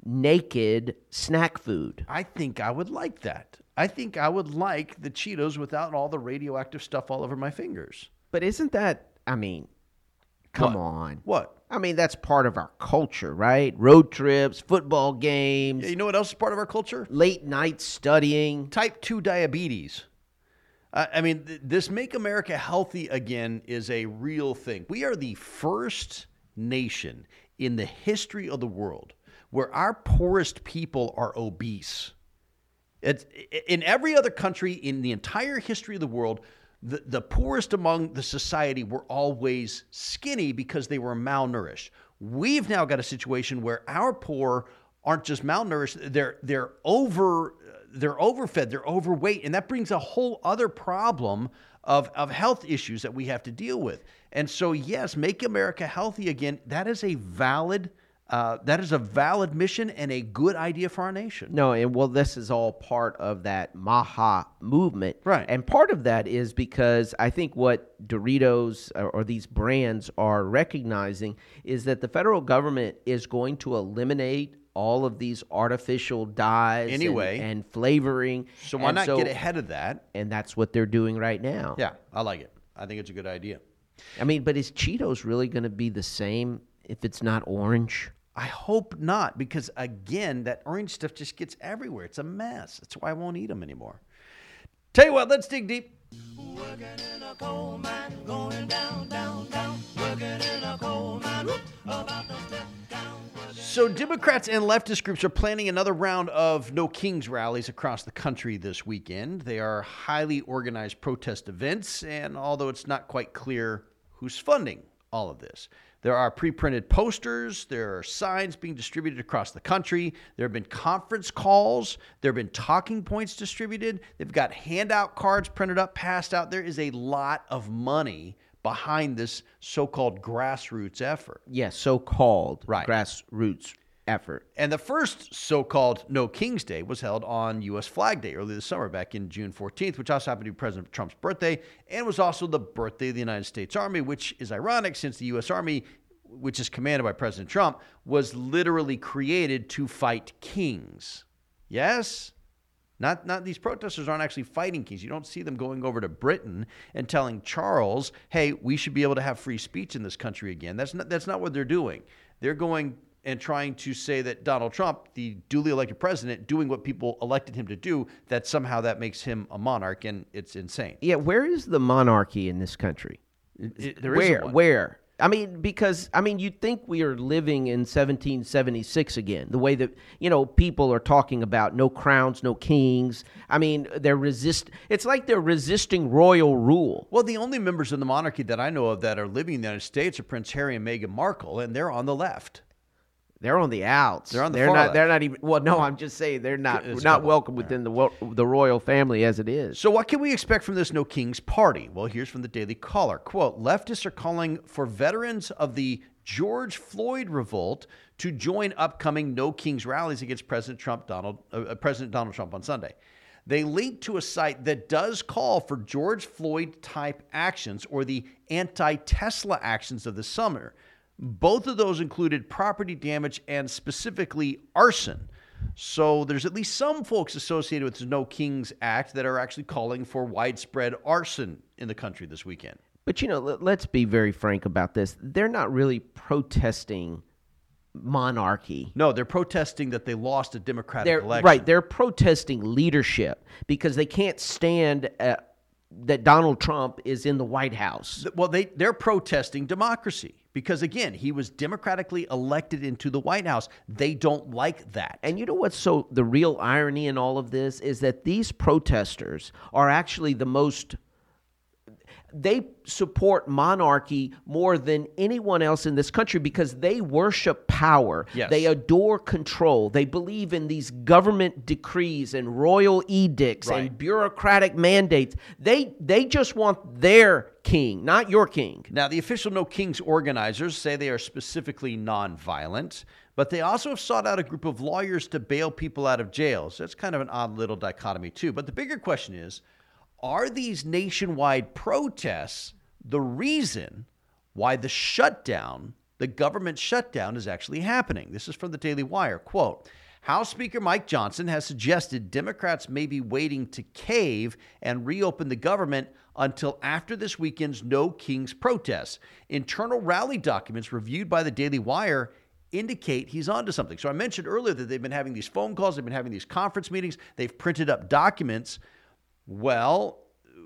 Speaker 6: naked snack food.
Speaker 5: I think I would like that. I think I would like the Cheetos without all the radioactive stuff all over my fingers.
Speaker 6: But isn't that, I mean, come
Speaker 5: What?
Speaker 6: on.
Speaker 5: What?
Speaker 6: I mean, that's part of our culture, right? Road trips, football games.
Speaker 5: Yeah, you know what else is part of our culture?
Speaker 6: Late night studying.
Speaker 5: Type two diabetes. Uh, I mean, th- this Make America Healthy Again is a real thing. We are the first nation in the history of the world where our poorest people are obese. It's, in every other country in the entire history of the world, the, the poorest among the society were always skinny because they were malnourished. We've now got a situation where our poor aren't just malnourished, they're they're over they're overfed, they're overweight, and that brings a whole other problem of, of health issues that we have to deal with. And so, yes, Make America Healthy Again, that is a valid uh, that is a valid mission and a good idea for our nation.
Speaker 6: No, and well, this is all part of that Maha movement.
Speaker 5: Right.
Speaker 6: And part of that is because I think what Doritos or, or these brands are recognizing is that the federal government is going to eliminate all of these artificial dyes
Speaker 5: Anyway.
Speaker 6: and, and flavoring.
Speaker 5: So why
Speaker 6: And
Speaker 5: not
Speaker 6: so-
Speaker 5: get ahead of that?
Speaker 6: And that's what they're doing right now.
Speaker 5: Yeah, I like it. I think it's a good idea.
Speaker 6: I mean, but is Cheetos really going to be the same if it's not orange?
Speaker 5: I hope not, because again, that orange stuff just gets everywhere. It's a mess. That's why I won't eat them anymore. Tell you what, let's dig deep.
Speaker 11: Working in a coal mine, going down, down, down. Working in a coal mine, whoop, about to step down.
Speaker 5: So Democrats and leftist groups are planning another round of No Kings rallies across the country this weekend. They are highly organized protest events, and although it's not quite clear who's funding all of this, there are pre-printed posters, there are signs being distributed across the country, there have been conference calls, there have been talking points distributed, they've got handout cards printed up, passed out. There is a lot of money behind this so-called grassroots effort.
Speaker 6: Yes, so-called
Speaker 5: Right.
Speaker 6: grassroots effort.
Speaker 5: And the first so-called No Kings Day was held on U S Flag Day early this summer, back in June fourteenth, which also happened to be President Trump's birthday, and was also the birthday of the United States Army, which is ironic since the U S Army, which is commanded by President Trump, was literally created to fight kings. Yes? Not, not these protesters aren't actually fighting kings. You don't see them going over to Britain and telling Charles, hey, we should be able to have free speech in this country again. That's not, that's not what they're doing. They're going and trying to say that Donald Trump, the duly elected president, doing what people elected him to do, that somehow that makes him a monarch, and it's insane.
Speaker 6: Yeah, where is the monarchy in this country?
Speaker 5: It- there
Speaker 6: where?
Speaker 5: isn't one.
Speaker 6: Where? I mean, because, I mean, you'd think we are living in seventeen seventy-six again, the way that, you know, people are talking about no crowns, no kings. I mean, they're resist. It's like they're resisting royal rule.
Speaker 5: Well, the only members of the monarchy that I know of that are living in the United States are Prince Harry and Meghan Markle, and they're on the left.
Speaker 6: They're on the outs.
Speaker 5: They're on the
Speaker 6: they're
Speaker 5: far
Speaker 6: not.
Speaker 5: left.
Speaker 6: They're not even. Well, no, I'm just saying they're not
Speaker 5: There's a
Speaker 6: not
Speaker 5: couple.
Speaker 6: welcome within the wo- the royal family as it is.
Speaker 5: So what can we expect from this No Kings party? Well, here's from the Daily Caller. Quote, leftists are calling for veterans of the George Floyd revolt to join upcoming No Kings rallies against President Trump, Donald, uh, President Donald Trump on Sunday. They link to a site that does call for George Floyd-type actions or the anti-Tesla actions of the summer. Both of those included property damage and specifically arson. So there's at least some folks associated with the No Kings Act that are actually calling for widespread arson in the country this weekend.
Speaker 6: But, you know, let, let's be very frank about this. They're not really protesting monarchy.
Speaker 5: No, they're protesting that they lost a Democratic
Speaker 6: They're,
Speaker 5: election.
Speaker 6: right. They're protesting leadership because they can't stand uh, that Donald Trump is in the White House.
Speaker 5: Well, they, they're protesting democracy because, again, he was democratically elected into the White House. They don't like that.
Speaker 6: And you know what's so the real irony in all of this is that these protesters are actually the most They support monarchy more than anyone else in this country because they worship power.
Speaker 5: Yes.
Speaker 6: They adore control. They believe in these government decrees and royal edicts
Speaker 5: Right.
Speaker 6: and bureaucratic mandates. They they just want their king, not your king.
Speaker 5: Now, the official No Kings organizers say they are specifically nonviolent, but they also have sought out a group of lawyers to bail people out of jails. That's kind of an odd little dichotomy, too. But the bigger question is, are these nationwide protests the reason why the shutdown, the government shutdown, is actually happening? This is from the Daily Wire. Quote, House Speaker Mike Johnson has suggested Democrats may be waiting to cave and reopen the government until after this weekend's No Kings protests. Internal rally documents reviewed by the Daily Wire indicate he's onto something. So I mentioned earlier that they've been having these phone calls, they've been having these conference meetings, they've printed up documents. Well,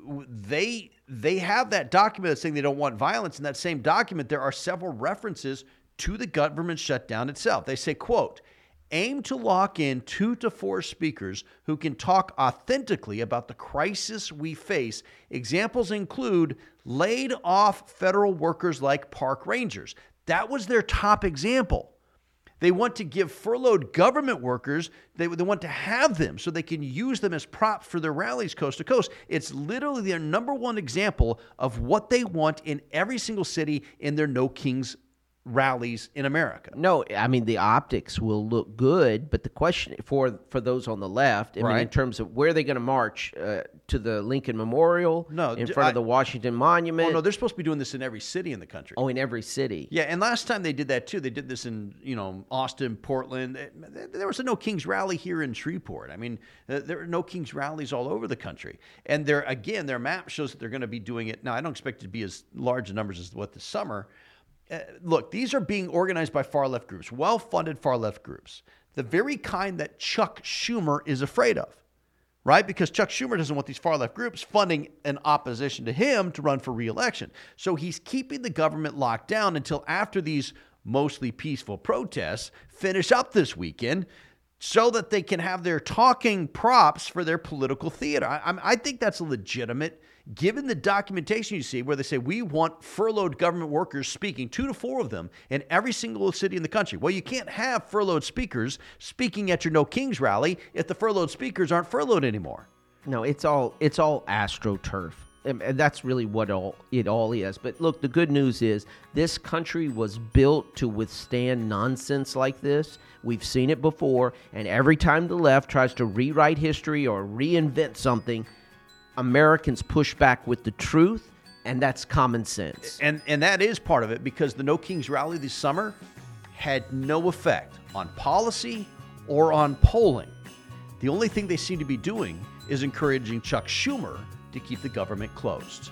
Speaker 5: they they have that document that's saying they don't want violence. In that same document, there are several references to the government shutdown itself. They say, quote, aim to lock in two to four speakers who can talk authentically about the crisis we face. Examples include laid off federal workers like park rangers. That was their top example. They want to give furloughed government workers, they, they want to have them so they can use them as props for their rallies coast to coast. It's literally their number one example of what they want in every single city in their No Kings rallies in America.
Speaker 6: No, I mean, the optics will look good, but the question for for those on the left, I mean, in
Speaker 5: Right.
Speaker 6: terms of where are they going to march uh, to the Lincoln Memorial,
Speaker 5: No,
Speaker 6: in
Speaker 5: d-
Speaker 6: front
Speaker 5: I-
Speaker 6: of the Washington Monument?
Speaker 5: Oh, no, they're supposed to be doing this in every city in the country.
Speaker 6: Oh, in every city.
Speaker 5: Yeah, and last time they did that too. They did this in, you know, Austin, Portland. There was a No Kings rally here in Shreveport. I mean, uh, there are No Kings rallies all over the country. And they're, again, their map shows that they're going to be doing it. Now, I don't expect it to be as large a numbers as what this summer. Uh, look, these are being organized by far left groups, well-funded far left groups, the very kind that Chuck Schumer is afraid of, right? Because Chuck Schumer doesn't want these far left groups funding an opposition to him to run for re-election. So he's keeping the government locked down until after these mostly peaceful protests finish up this weekend so that they can have their talking props for their political theater. I, I, I think that's a legitimate, given the documentation you see where they say we want furloughed government workers speaking, two to four of them, in every single city in the country. Well, you can't have furloughed speakers speaking at your No Kings rally if the furloughed speakers aren't furloughed anymore.
Speaker 6: No, it's all it's all AstroTurf. And and that's really what all it all is. But look, the good news is this country was built to withstand nonsense like this. We've seen it before, and every time the left tries to rewrite history or reinvent something, Americans push back with the truth, and that's common sense.
Speaker 5: And and that is part of it, because the No Kings rally this summer had no effect on policy or on polling. The only thing they seem to be doing is encouraging Chuck Schumer to keep the government closed.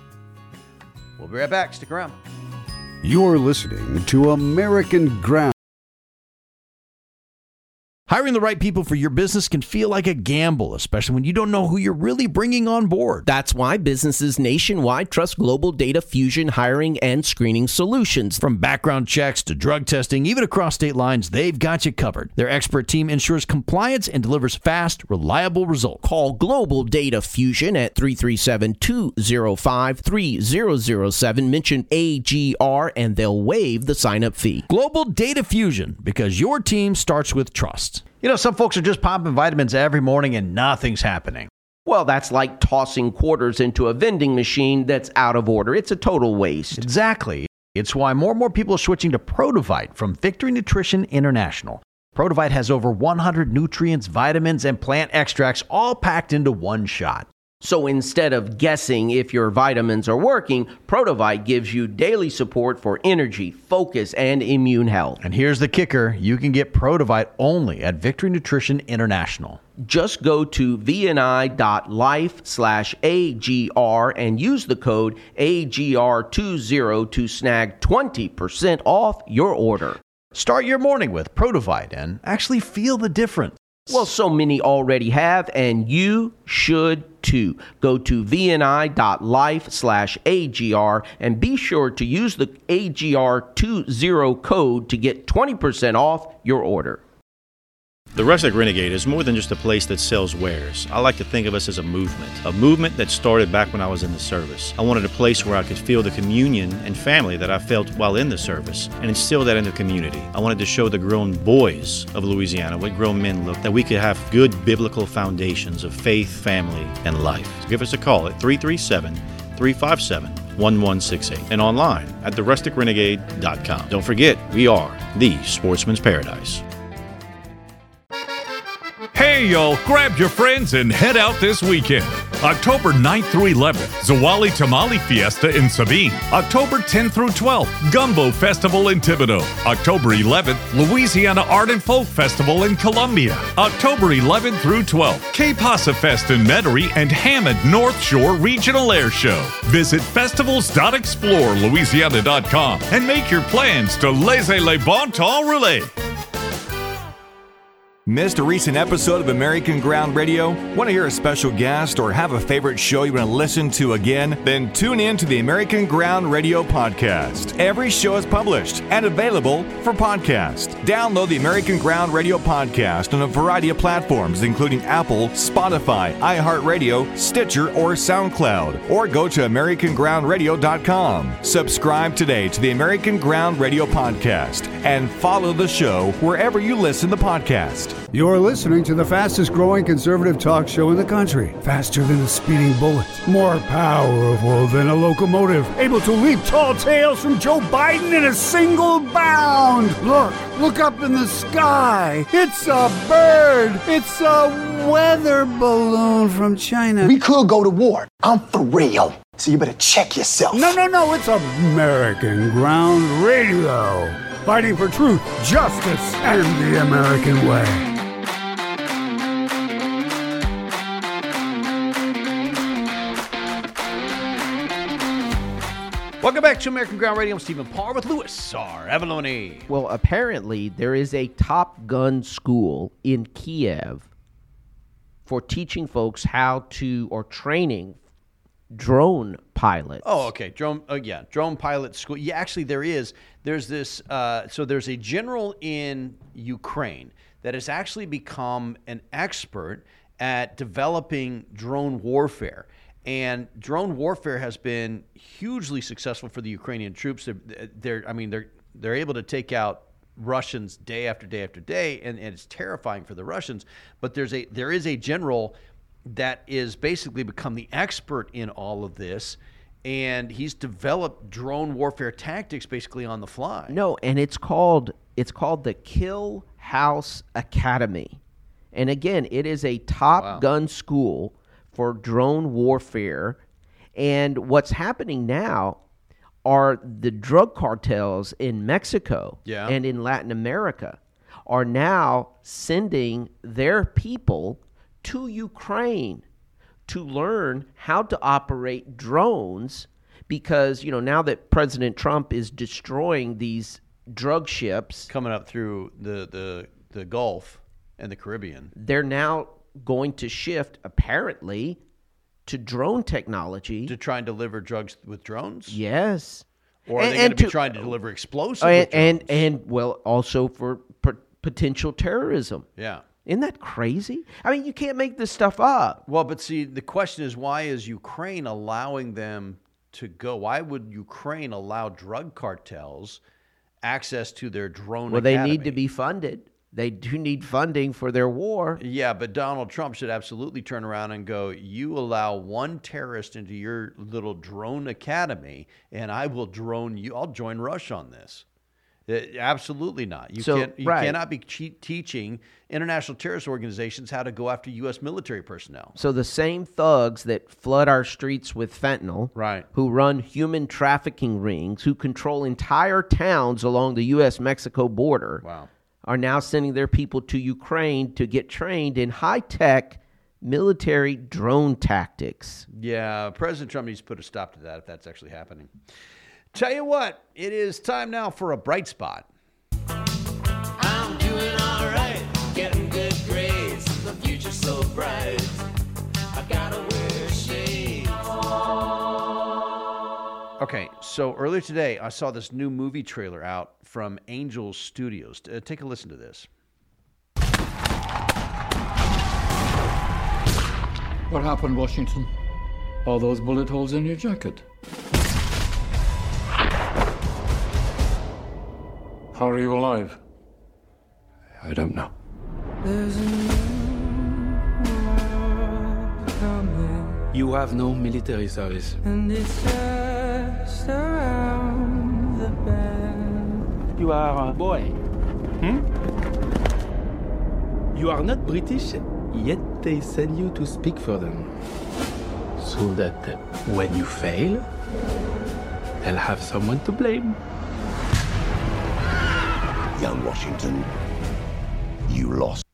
Speaker 5: We'll be right back. Stick around.
Speaker 1: You're listening to American Ground.
Speaker 18: Hiring the right people for your business can feel like a gamble, especially when you don't know who you're really bringing on board.
Speaker 7: That's why businesses nationwide trust Global Data Fusion hiring and screening solutions.
Speaker 18: From background checks to drug testing, even across state lines, they've got you covered. Their expert team ensures compliance and delivers fast, reliable results.
Speaker 7: Call Global Data Fusion at three three seven, two zero five, three zero zero seven. Mention A G R and they'll waive the sign-up fee.
Speaker 18: Global Data Fusion, because your team starts with trust.
Speaker 5: You know, some folks are just popping vitamins every morning and nothing's happening.
Speaker 6: Well, that's like tossing quarters into a vending machine that's out of order. It's a total waste.
Speaker 5: Exactly. It's why more and more people are switching to Protovite from Victory Nutrition International. Protovite has over one hundred nutrients, vitamins, and plant extracts all packed into one shot.
Speaker 6: So instead of guessing if your vitamins are working, Protovite gives you daily support for energy, focus, and immune health.
Speaker 5: And here's the kicker. You can get Protovite only at Victory Nutrition International.
Speaker 6: Just go to vni.life slash AGR and use the code A G R twenty to snag twenty percent off your order.
Speaker 5: Start your morning with Protovite and actually feel the difference.
Speaker 6: Well, so many already have, and you should too. Go to vni.life slash AGR and be sure to use the A G R twenty code to get twenty percent off your order.
Speaker 20: The Rustic Renegade is more than just a place that sells wares. I like to think of us as a movement. A movement that started back when I was in the service. I wanted a place where I could feel the communion and family that I felt while in the service and instill that in the community. I wanted to show the grown boys of Louisiana what grown men look, that we could have good biblical foundations of faith, family, and life. So give us a call at three three seven, three five seven, one one six eight and online at the rustic renegade dot com. Don't forget, we are the Sportsman's Paradise.
Speaker 21: Hey, y'all, grab your friends and head out this weekend. October ninth through eleventh, Zawali Tamale Fiesta in Sabine. October tenth through twelfth, Gumbo Festival in Thibodaux. October eleventh, Louisiana Art and Folk Festival in Columbia. October eleventh through twelfth, K-Pasa Fest in Metairie and Hammond North Shore Regional Air Show. Visit festivals dot explore louisiana dot com and make your plans to laissez les bon temps rouler.
Speaker 9: Missed a recent episode of American Ground Radio? Want to hear a special guest or have a favorite show you want to listen to again? Then tune in to the American Ground Radio podcast. Every show is published and available for podcast. Download the American Ground Radio podcast on a variety of platforms, including Apple, Spotify, iHeartRadio, Stitcher, or SoundCloud. Or go to american ground radio dot com. Subscribe today to the American Ground Radio podcast and follow the show wherever you listen to podcasts.
Speaker 1: You're listening to the fastest growing conservative talk show in the country. Faster than a speeding bullet. More powerful than a locomotive. Able to leap tall tales from Joe Biden in a single bound. Look, look up in the sky. It's a bird. It's a weather balloon from China.
Speaker 22: We could go to war. I'm for real. So you better check yourself.
Speaker 1: No, no, no. It's American Ground Radio. Fighting for truth, justice, and the American way.
Speaker 5: Welcome back to American Ground Radio. I'm Stephen Parr with Louis R. Avallone.
Speaker 6: Well, apparently there is a Top Gun school in Kiev for teaching folks how to, or training drone pilots.
Speaker 5: Oh, okay. Drone, uh, yeah, drone pilot school. Yeah, actually, there is. There's this. Uh, so there's a general in Ukraine that has actually become an expert at developing drone warfare. And drone warfare has been hugely successful for the Ukrainian troops. They're, they're I mean, they're they're able to take out Russians day after day after day, and, and it's terrifying for the Russians. But there's a there is a general that is basically become the expert in all of this, and he's developed drone warfare tactics basically on the fly.
Speaker 6: No, and it's called it's called the Kill House Academy. And again, it is a Top wow. Gun school for drone warfare. And what's happening now are the drug cartels in Mexico
Speaker 5: yeah.
Speaker 6: and in Latin America are now sending their people to Ukraine to learn how to operate drones, because, you know, now that President Trump is destroying these drug ships
Speaker 5: coming up through the, the, the Gulf and the Caribbean,
Speaker 6: they're now going to shift, apparently, to drone technology.
Speaker 5: To try and deliver drugs with drones?
Speaker 6: Yes.
Speaker 5: Or are
Speaker 6: and,
Speaker 5: they going to be
Speaker 6: to,
Speaker 5: trying to deliver explosives
Speaker 6: and,
Speaker 5: with drones?
Speaker 6: And, and, well, also for p- potential terrorism.
Speaker 5: Yeah.
Speaker 6: Isn't that crazy? I mean, you can't make this stuff up.
Speaker 5: Well, but see, the question is, why is Ukraine allowing them to go? Why would Ukraine allow drug cartels access to their drone
Speaker 6: Well,
Speaker 5: academy?
Speaker 6: They need to be funded. They do need funding for their war.
Speaker 5: Yeah, but Donald Trump should absolutely turn around and go, you allow one terrorist into your little drone academy, and I will drone you. I'll join Russia on this. It, absolutely not. You,
Speaker 6: so,
Speaker 5: can't, you
Speaker 6: right.
Speaker 5: cannot be che- teaching international terrorist organizations how to go after U S military personnel.
Speaker 6: So the same thugs that flood our streets with fentanyl,
Speaker 5: right.
Speaker 6: who run human trafficking rings, who control entire towns along the U S Mexico border,
Speaker 5: wow.
Speaker 6: are now sending their people to Ukraine to get trained in high-tech military drone tactics.
Speaker 5: Yeah, President Trump needs to put a stop to that if that's actually happening. Tell you what, it is time now for a bright spot.
Speaker 11: I'm doing all right, getting good grades. The future's so bright, I gotta wear shades.
Speaker 5: Okay, so earlier today, I saw this new movie trailer out from Angel Studios. Uh, take a listen to this.
Speaker 2: What happened, Washington? All those bullet holes in your jacket. How are you alive?
Speaker 3: I don't know.
Speaker 11: There's a new world coming,
Speaker 3: You have no military service.
Speaker 11: and it's just around the bend.
Speaker 3: You are a boy. Hmm? You are not British, yet they send you to speak for them. So that uh, when you fail, they'll have someone to blame.
Speaker 22: Young Washington, you lost.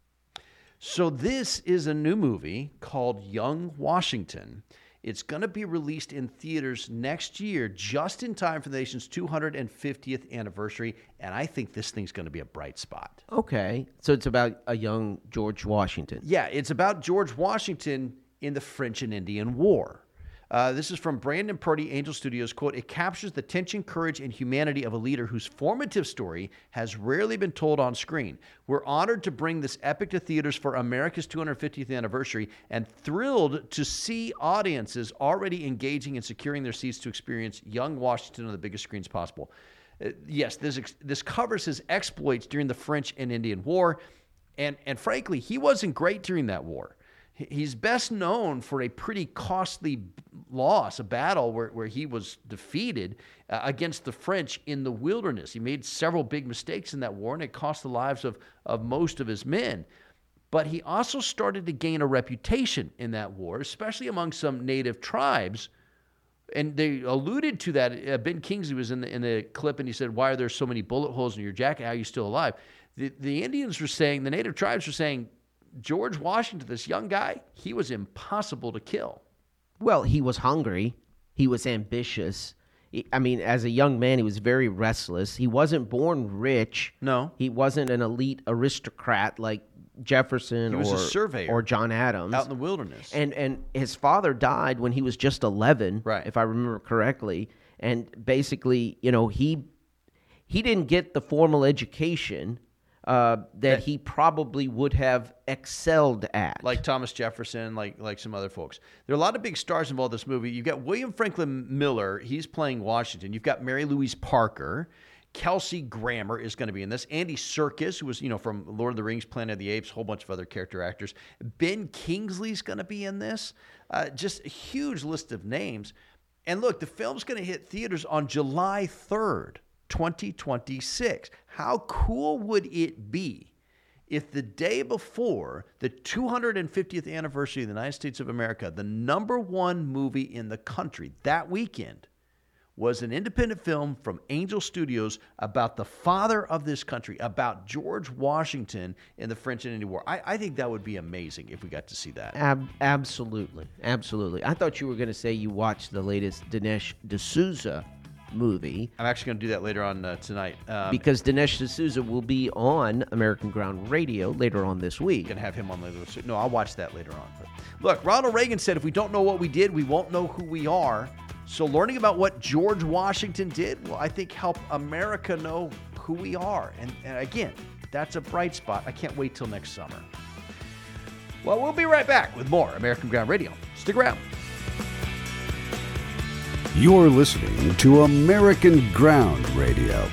Speaker 5: So this is a new movie called Young Washington. It's going to be released in theaters next year, just in time for the nation's two hundred fiftieth anniversary, and I think this thing's going to be a bright spot.
Speaker 6: Okay, so it's about a young George Washington.
Speaker 5: Yeah, it's about George Washington in the French and Indian War. Uh, this is from Brandon Purdy, Angel Studios. Quote, "It captures the tension, courage, and humanity of a leader whose formative story has rarely been told on screen. We're honored to bring this epic to theaters for America's two hundred fiftieth anniversary and thrilled to see audiences already engaging and securing their seats to experience young Washington on the biggest screens possible." Uh, yes, this ex- this covers his exploits during the French and Indian War, and and frankly, he wasn't great during that war. He's best known for a pretty costly loss, a battle where, where he was defeated uh, against the French in the wilderness. He made several big mistakes in that war, and it cost the lives of, of most of his men. But he also started to gain a reputation in that war, especially among some native tribes. And they alluded to that. Uh, Ben Kingsley was in the, in the clip, and he said, "Why are there so many bullet holes in your jacket? How are you still alive?" The, the Indians were saying, the native tribes were saying, George Washington, this young guy, he was impossible to kill.
Speaker 6: Well, he was hungry. He was ambitious. He- I mean, as a young man, he was very restless. He wasn't born rich.
Speaker 5: No.
Speaker 6: He wasn't an elite aristocrat like Jefferson
Speaker 5: He was
Speaker 6: or,
Speaker 5: a surveyor
Speaker 6: or John Adams.
Speaker 5: out in the wilderness.
Speaker 6: And and his father died when he was just eleven,
Speaker 5: Right.
Speaker 6: if I remember correctly. And basically, you know, he he didn't get the formal education uh, that he probably would have excelled at.
Speaker 5: Like Thomas Jefferson, like like some other folks. There are a lot of big stars involved in this movie. You've got William Franklin Miller. He's playing Washington. You've got Mary Louise Parker. Kelsey Grammer is going to be in this. Andy Serkis, who was, you know, from Lord of the Rings, Planet of the Apes, a whole bunch of other character actors. Ben Kingsley's going to be in this. Uh, just a huge list of names. And look, the film's going to hit theaters on July third, twenty twenty-six. How cool would it be if the day before the two hundred fiftieth anniversary of the United States of America, the number one movie in the country that weekend was an independent film from Angel Studios about the father of this country, about George Washington in the French and Indian War? I, I think that would be amazing if we got to see that.
Speaker 6: Ab- absolutely. Absolutely. I thought you were going to say you watched the latest Dinesh D'Souza movie.
Speaker 5: I'm actually going to do that later on uh, tonight. Um,
Speaker 6: because Dinesh D'Souza will be on American Ground Radio later on this week.
Speaker 5: Going to have him on later. this- No, I'll watch that later on. But look, Ronald Reagan said, if we don't know what we did, we won't know who we are. So learning about what George Washington did will, I think, help America know who we are. And, and again, that's a bright spot. I can't wait till next summer. Well, we'll be right back with more American Ground Radio. Stick around.
Speaker 1: You're listening to American Ground Radio.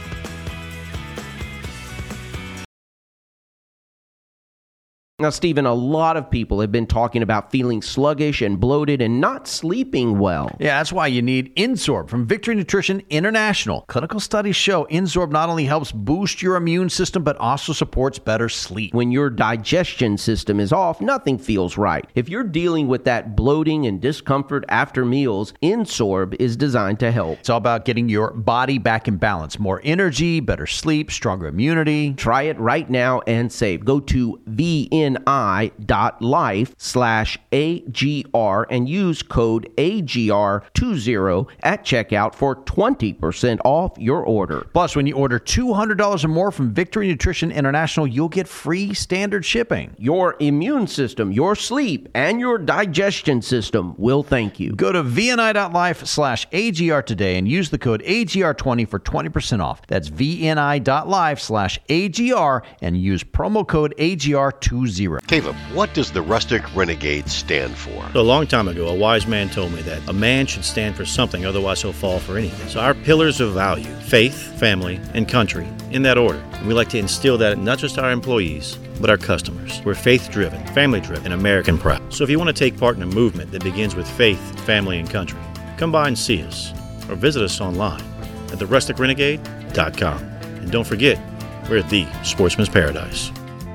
Speaker 6: Now, Stephen, a lot of people have been talking about feeling sluggish and bloated and not sleeping well.
Speaker 5: Yeah, that's why you need Insorb from Victory Nutrition International. Clinical studies show Insorb not only helps boost your immune system, but also supports better sleep.
Speaker 6: When your digestion system is off, nothing feels right. If you're dealing with that bloating and discomfort after meals, Insorb is designed to help.
Speaker 5: It's all about getting your body back in balance. More energy, better sleep, stronger immunity.
Speaker 6: Try it right now and save. Go to V N I dot life slash A G R and use code A G R twenty at checkout for twenty percent off your order.
Speaker 5: Plus, when you order two hundred dollars or more from Victory Nutrition International, you'll get free standard shipping.
Speaker 6: Your immune system, your sleep, and your digestion system will thank you.
Speaker 5: Go to V N I dot life slash A G R today and use the code A G R twenty for twenty percent off. That's V N I dot life slash A G R and use promo code A G R twenty. zero.
Speaker 4: Caleb, what does the Rustic Renegade stand for?
Speaker 20: So a long time ago, a wise man told me that a man should stand for something, otherwise he'll fall for anything. So our pillars of value, faith, family, and country, in that order. And we like to instill that in not just our employees, but our customers. We're faith-driven, family-driven, and American proud. So if you want to take part in a movement that begins with faith, family, and country, come by and see us, or visit us online at the rustic renegade dot com. And don't forget, we're the Sportsman's Paradise.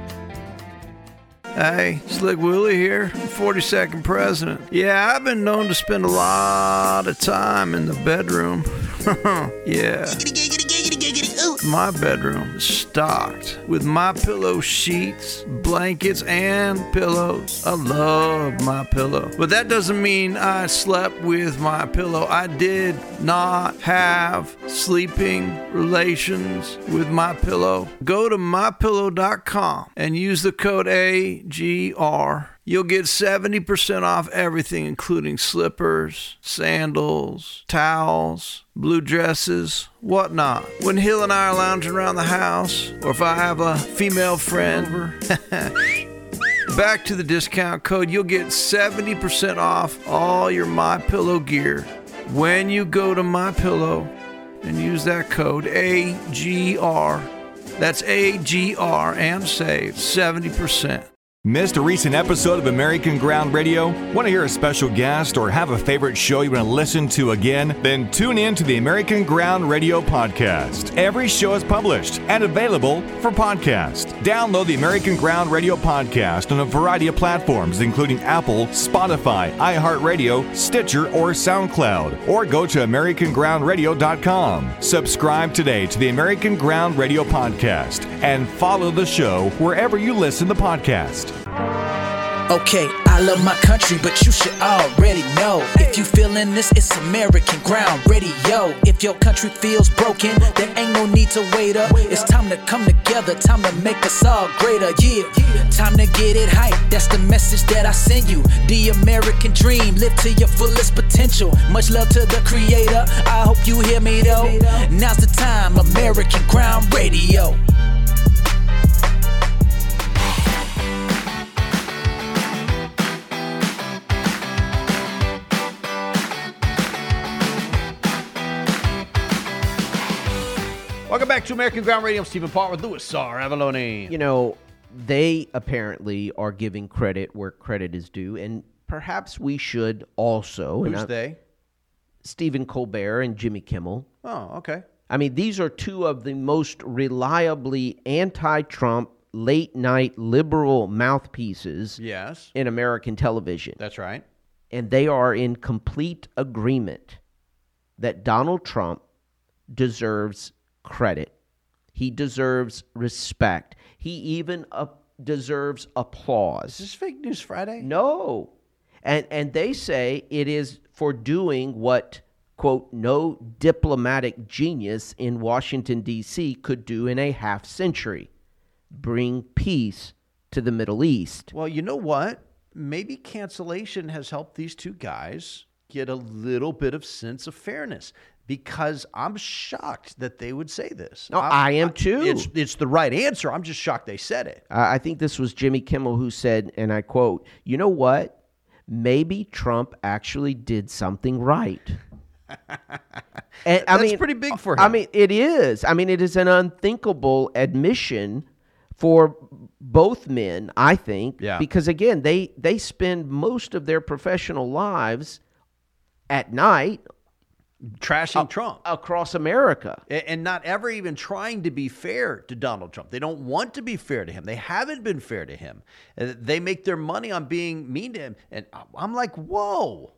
Speaker 15: Hey, Slick Willie here, forty-second president. Yeah, I've been known to spend a lot of time in the bedroom. Yeah. My bedroom is stocked with MyPillow sheets, blankets, and pillows. I love MyPillow. But that doesn't mean I slept with MyPillow. I did not have sleeping relations with MyPillow. Go to my pillow dot com and use the code A G R. You'll get seventy percent off everything, including slippers, sandals, towels, blue dresses, whatnot. When Hill and I are lounging around the house, or if I have a female friend over, back to the discount code, you'll get seventy percent off all your MyPillow gear when you go to MyPillow and use that code A G R. That's A G R and save seventy percent.
Speaker 9: Missed a recent episode of American Ground Radio? Want to hear a special guest or have a favorite show you want to listen to again? Then tune in to the American Ground Radio podcast. Every show is published and available for podcast. Download the American Ground Radio podcast on a variety of platforms, including Apple, Spotify, iHeartRadio, Stitcher, or SoundCloud. Or go to american ground radio dot com. Subscribe today to the American Ground Radio podcast and follow the show wherever you listen to podcasts.
Speaker 19: Okay, I love my country, but you should already know. If you feeling this, it's American Ground Radio. If your country feels broken, there ain't no need to wait up. It's time to come together, time to make us all greater. Yeah, time to get it hype. That's the message that I send you. The American dream, live to your fullest potential. Much love to the creator. I hope you hear me though. Now's the time, American Ground Radio.
Speaker 5: Welcome back to American Ground Radio. I'm Stephen Parr with Louis R. Avalone.
Speaker 6: You know, they apparently are giving credit where credit is due, and perhaps we should also.
Speaker 5: Who's they?
Speaker 6: Stephen Colbert and Jimmy Kimmel.
Speaker 5: Oh, okay.
Speaker 6: I mean, these are two of the most reliably anti-Trump, late-night liberal mouthpieces
Speaker 5: Yes.
Speaker 6: in American television.
Speaker 5: That's right.
Speaker 6: And they are in complete agreement that Donald Trump deserves credit. He deserves respect. He even uh, deserves applause.
Speaker 5: Is this Fake News Friday?
Speaker 6: No. And and they say it is for doing what, quote, no diplomatic genius in Washington, D C could do in a half century. Bring peace to the Middle East.
Speaker 5: Well, you know what? Maybe cancellation has helped these two guys get a little bit of sense of fairness. Because I'm shocked that they would say this.
Speaker 6: No,
Speaker 5: I'm,
Speaker 6: I am too.
Speaker 5: It's, it's the right answer. I'm just shocked they said it.
Speaker 6: Uh, I think this was Jimmy Kimmel who said, and I quote, you know what? Maybe Trump actually did something right. And, I
Speaker 5: That's
Speaker 6: mean,
Speaker 5: pretty big for him.
Speaker 6: I mean, it is. I mean, it is an unthinkable admission for both men, I think.
Speaker 5: Yeah.
Speaker 6: Because, again, they, they spend most of their professional lives at night
Speaker 5: trashing Trump
Speaker 6: across America,
Speaker 5: and not ever even trying to be fair to Donald Trump. They don't want to be fair to him. They haven't been fair to him. They make their money on being mean to him. And I'm like, whoa.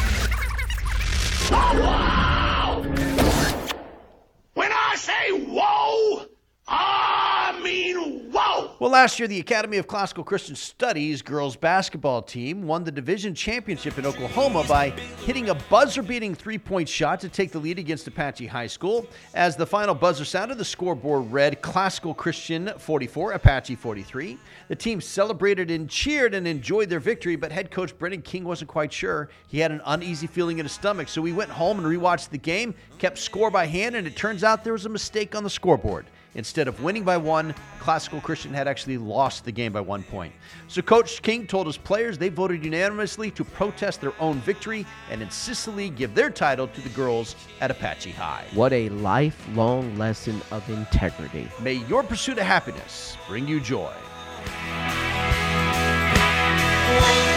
Speaker 11: Wow! When I say whoa, I mean whoa!
Speaker 5: Well, last year, the Academy of Classical Christian Studies girls basketball team won the division championship in Oklahoma by hitting a buzzer-beating three-point shot to take the lead against Apache High School. As the final buzzer sounded, the scoreboard read Classical Christian forty-four, Apache forty-three. The team celebrated and cheered and enjoyed their victory, but head coach Brendan King wasn't quite sure. He had an uneasy feeling in his stomach, so he went home and rewatched the game, kept score by hand, and it turns out there was a mistake on the scoreboard. Instead of winning by one, Classical Christian had actually lost the game by one point. So Coach King told his players they voted unanimously to protest their own victory and in Sicily give their title to the girls at Apache High.
Speaker 6: What a lifelong lesson of integrity.
Speaker 5: May your pursuit of happiness bring you joy.
Speaker 11: One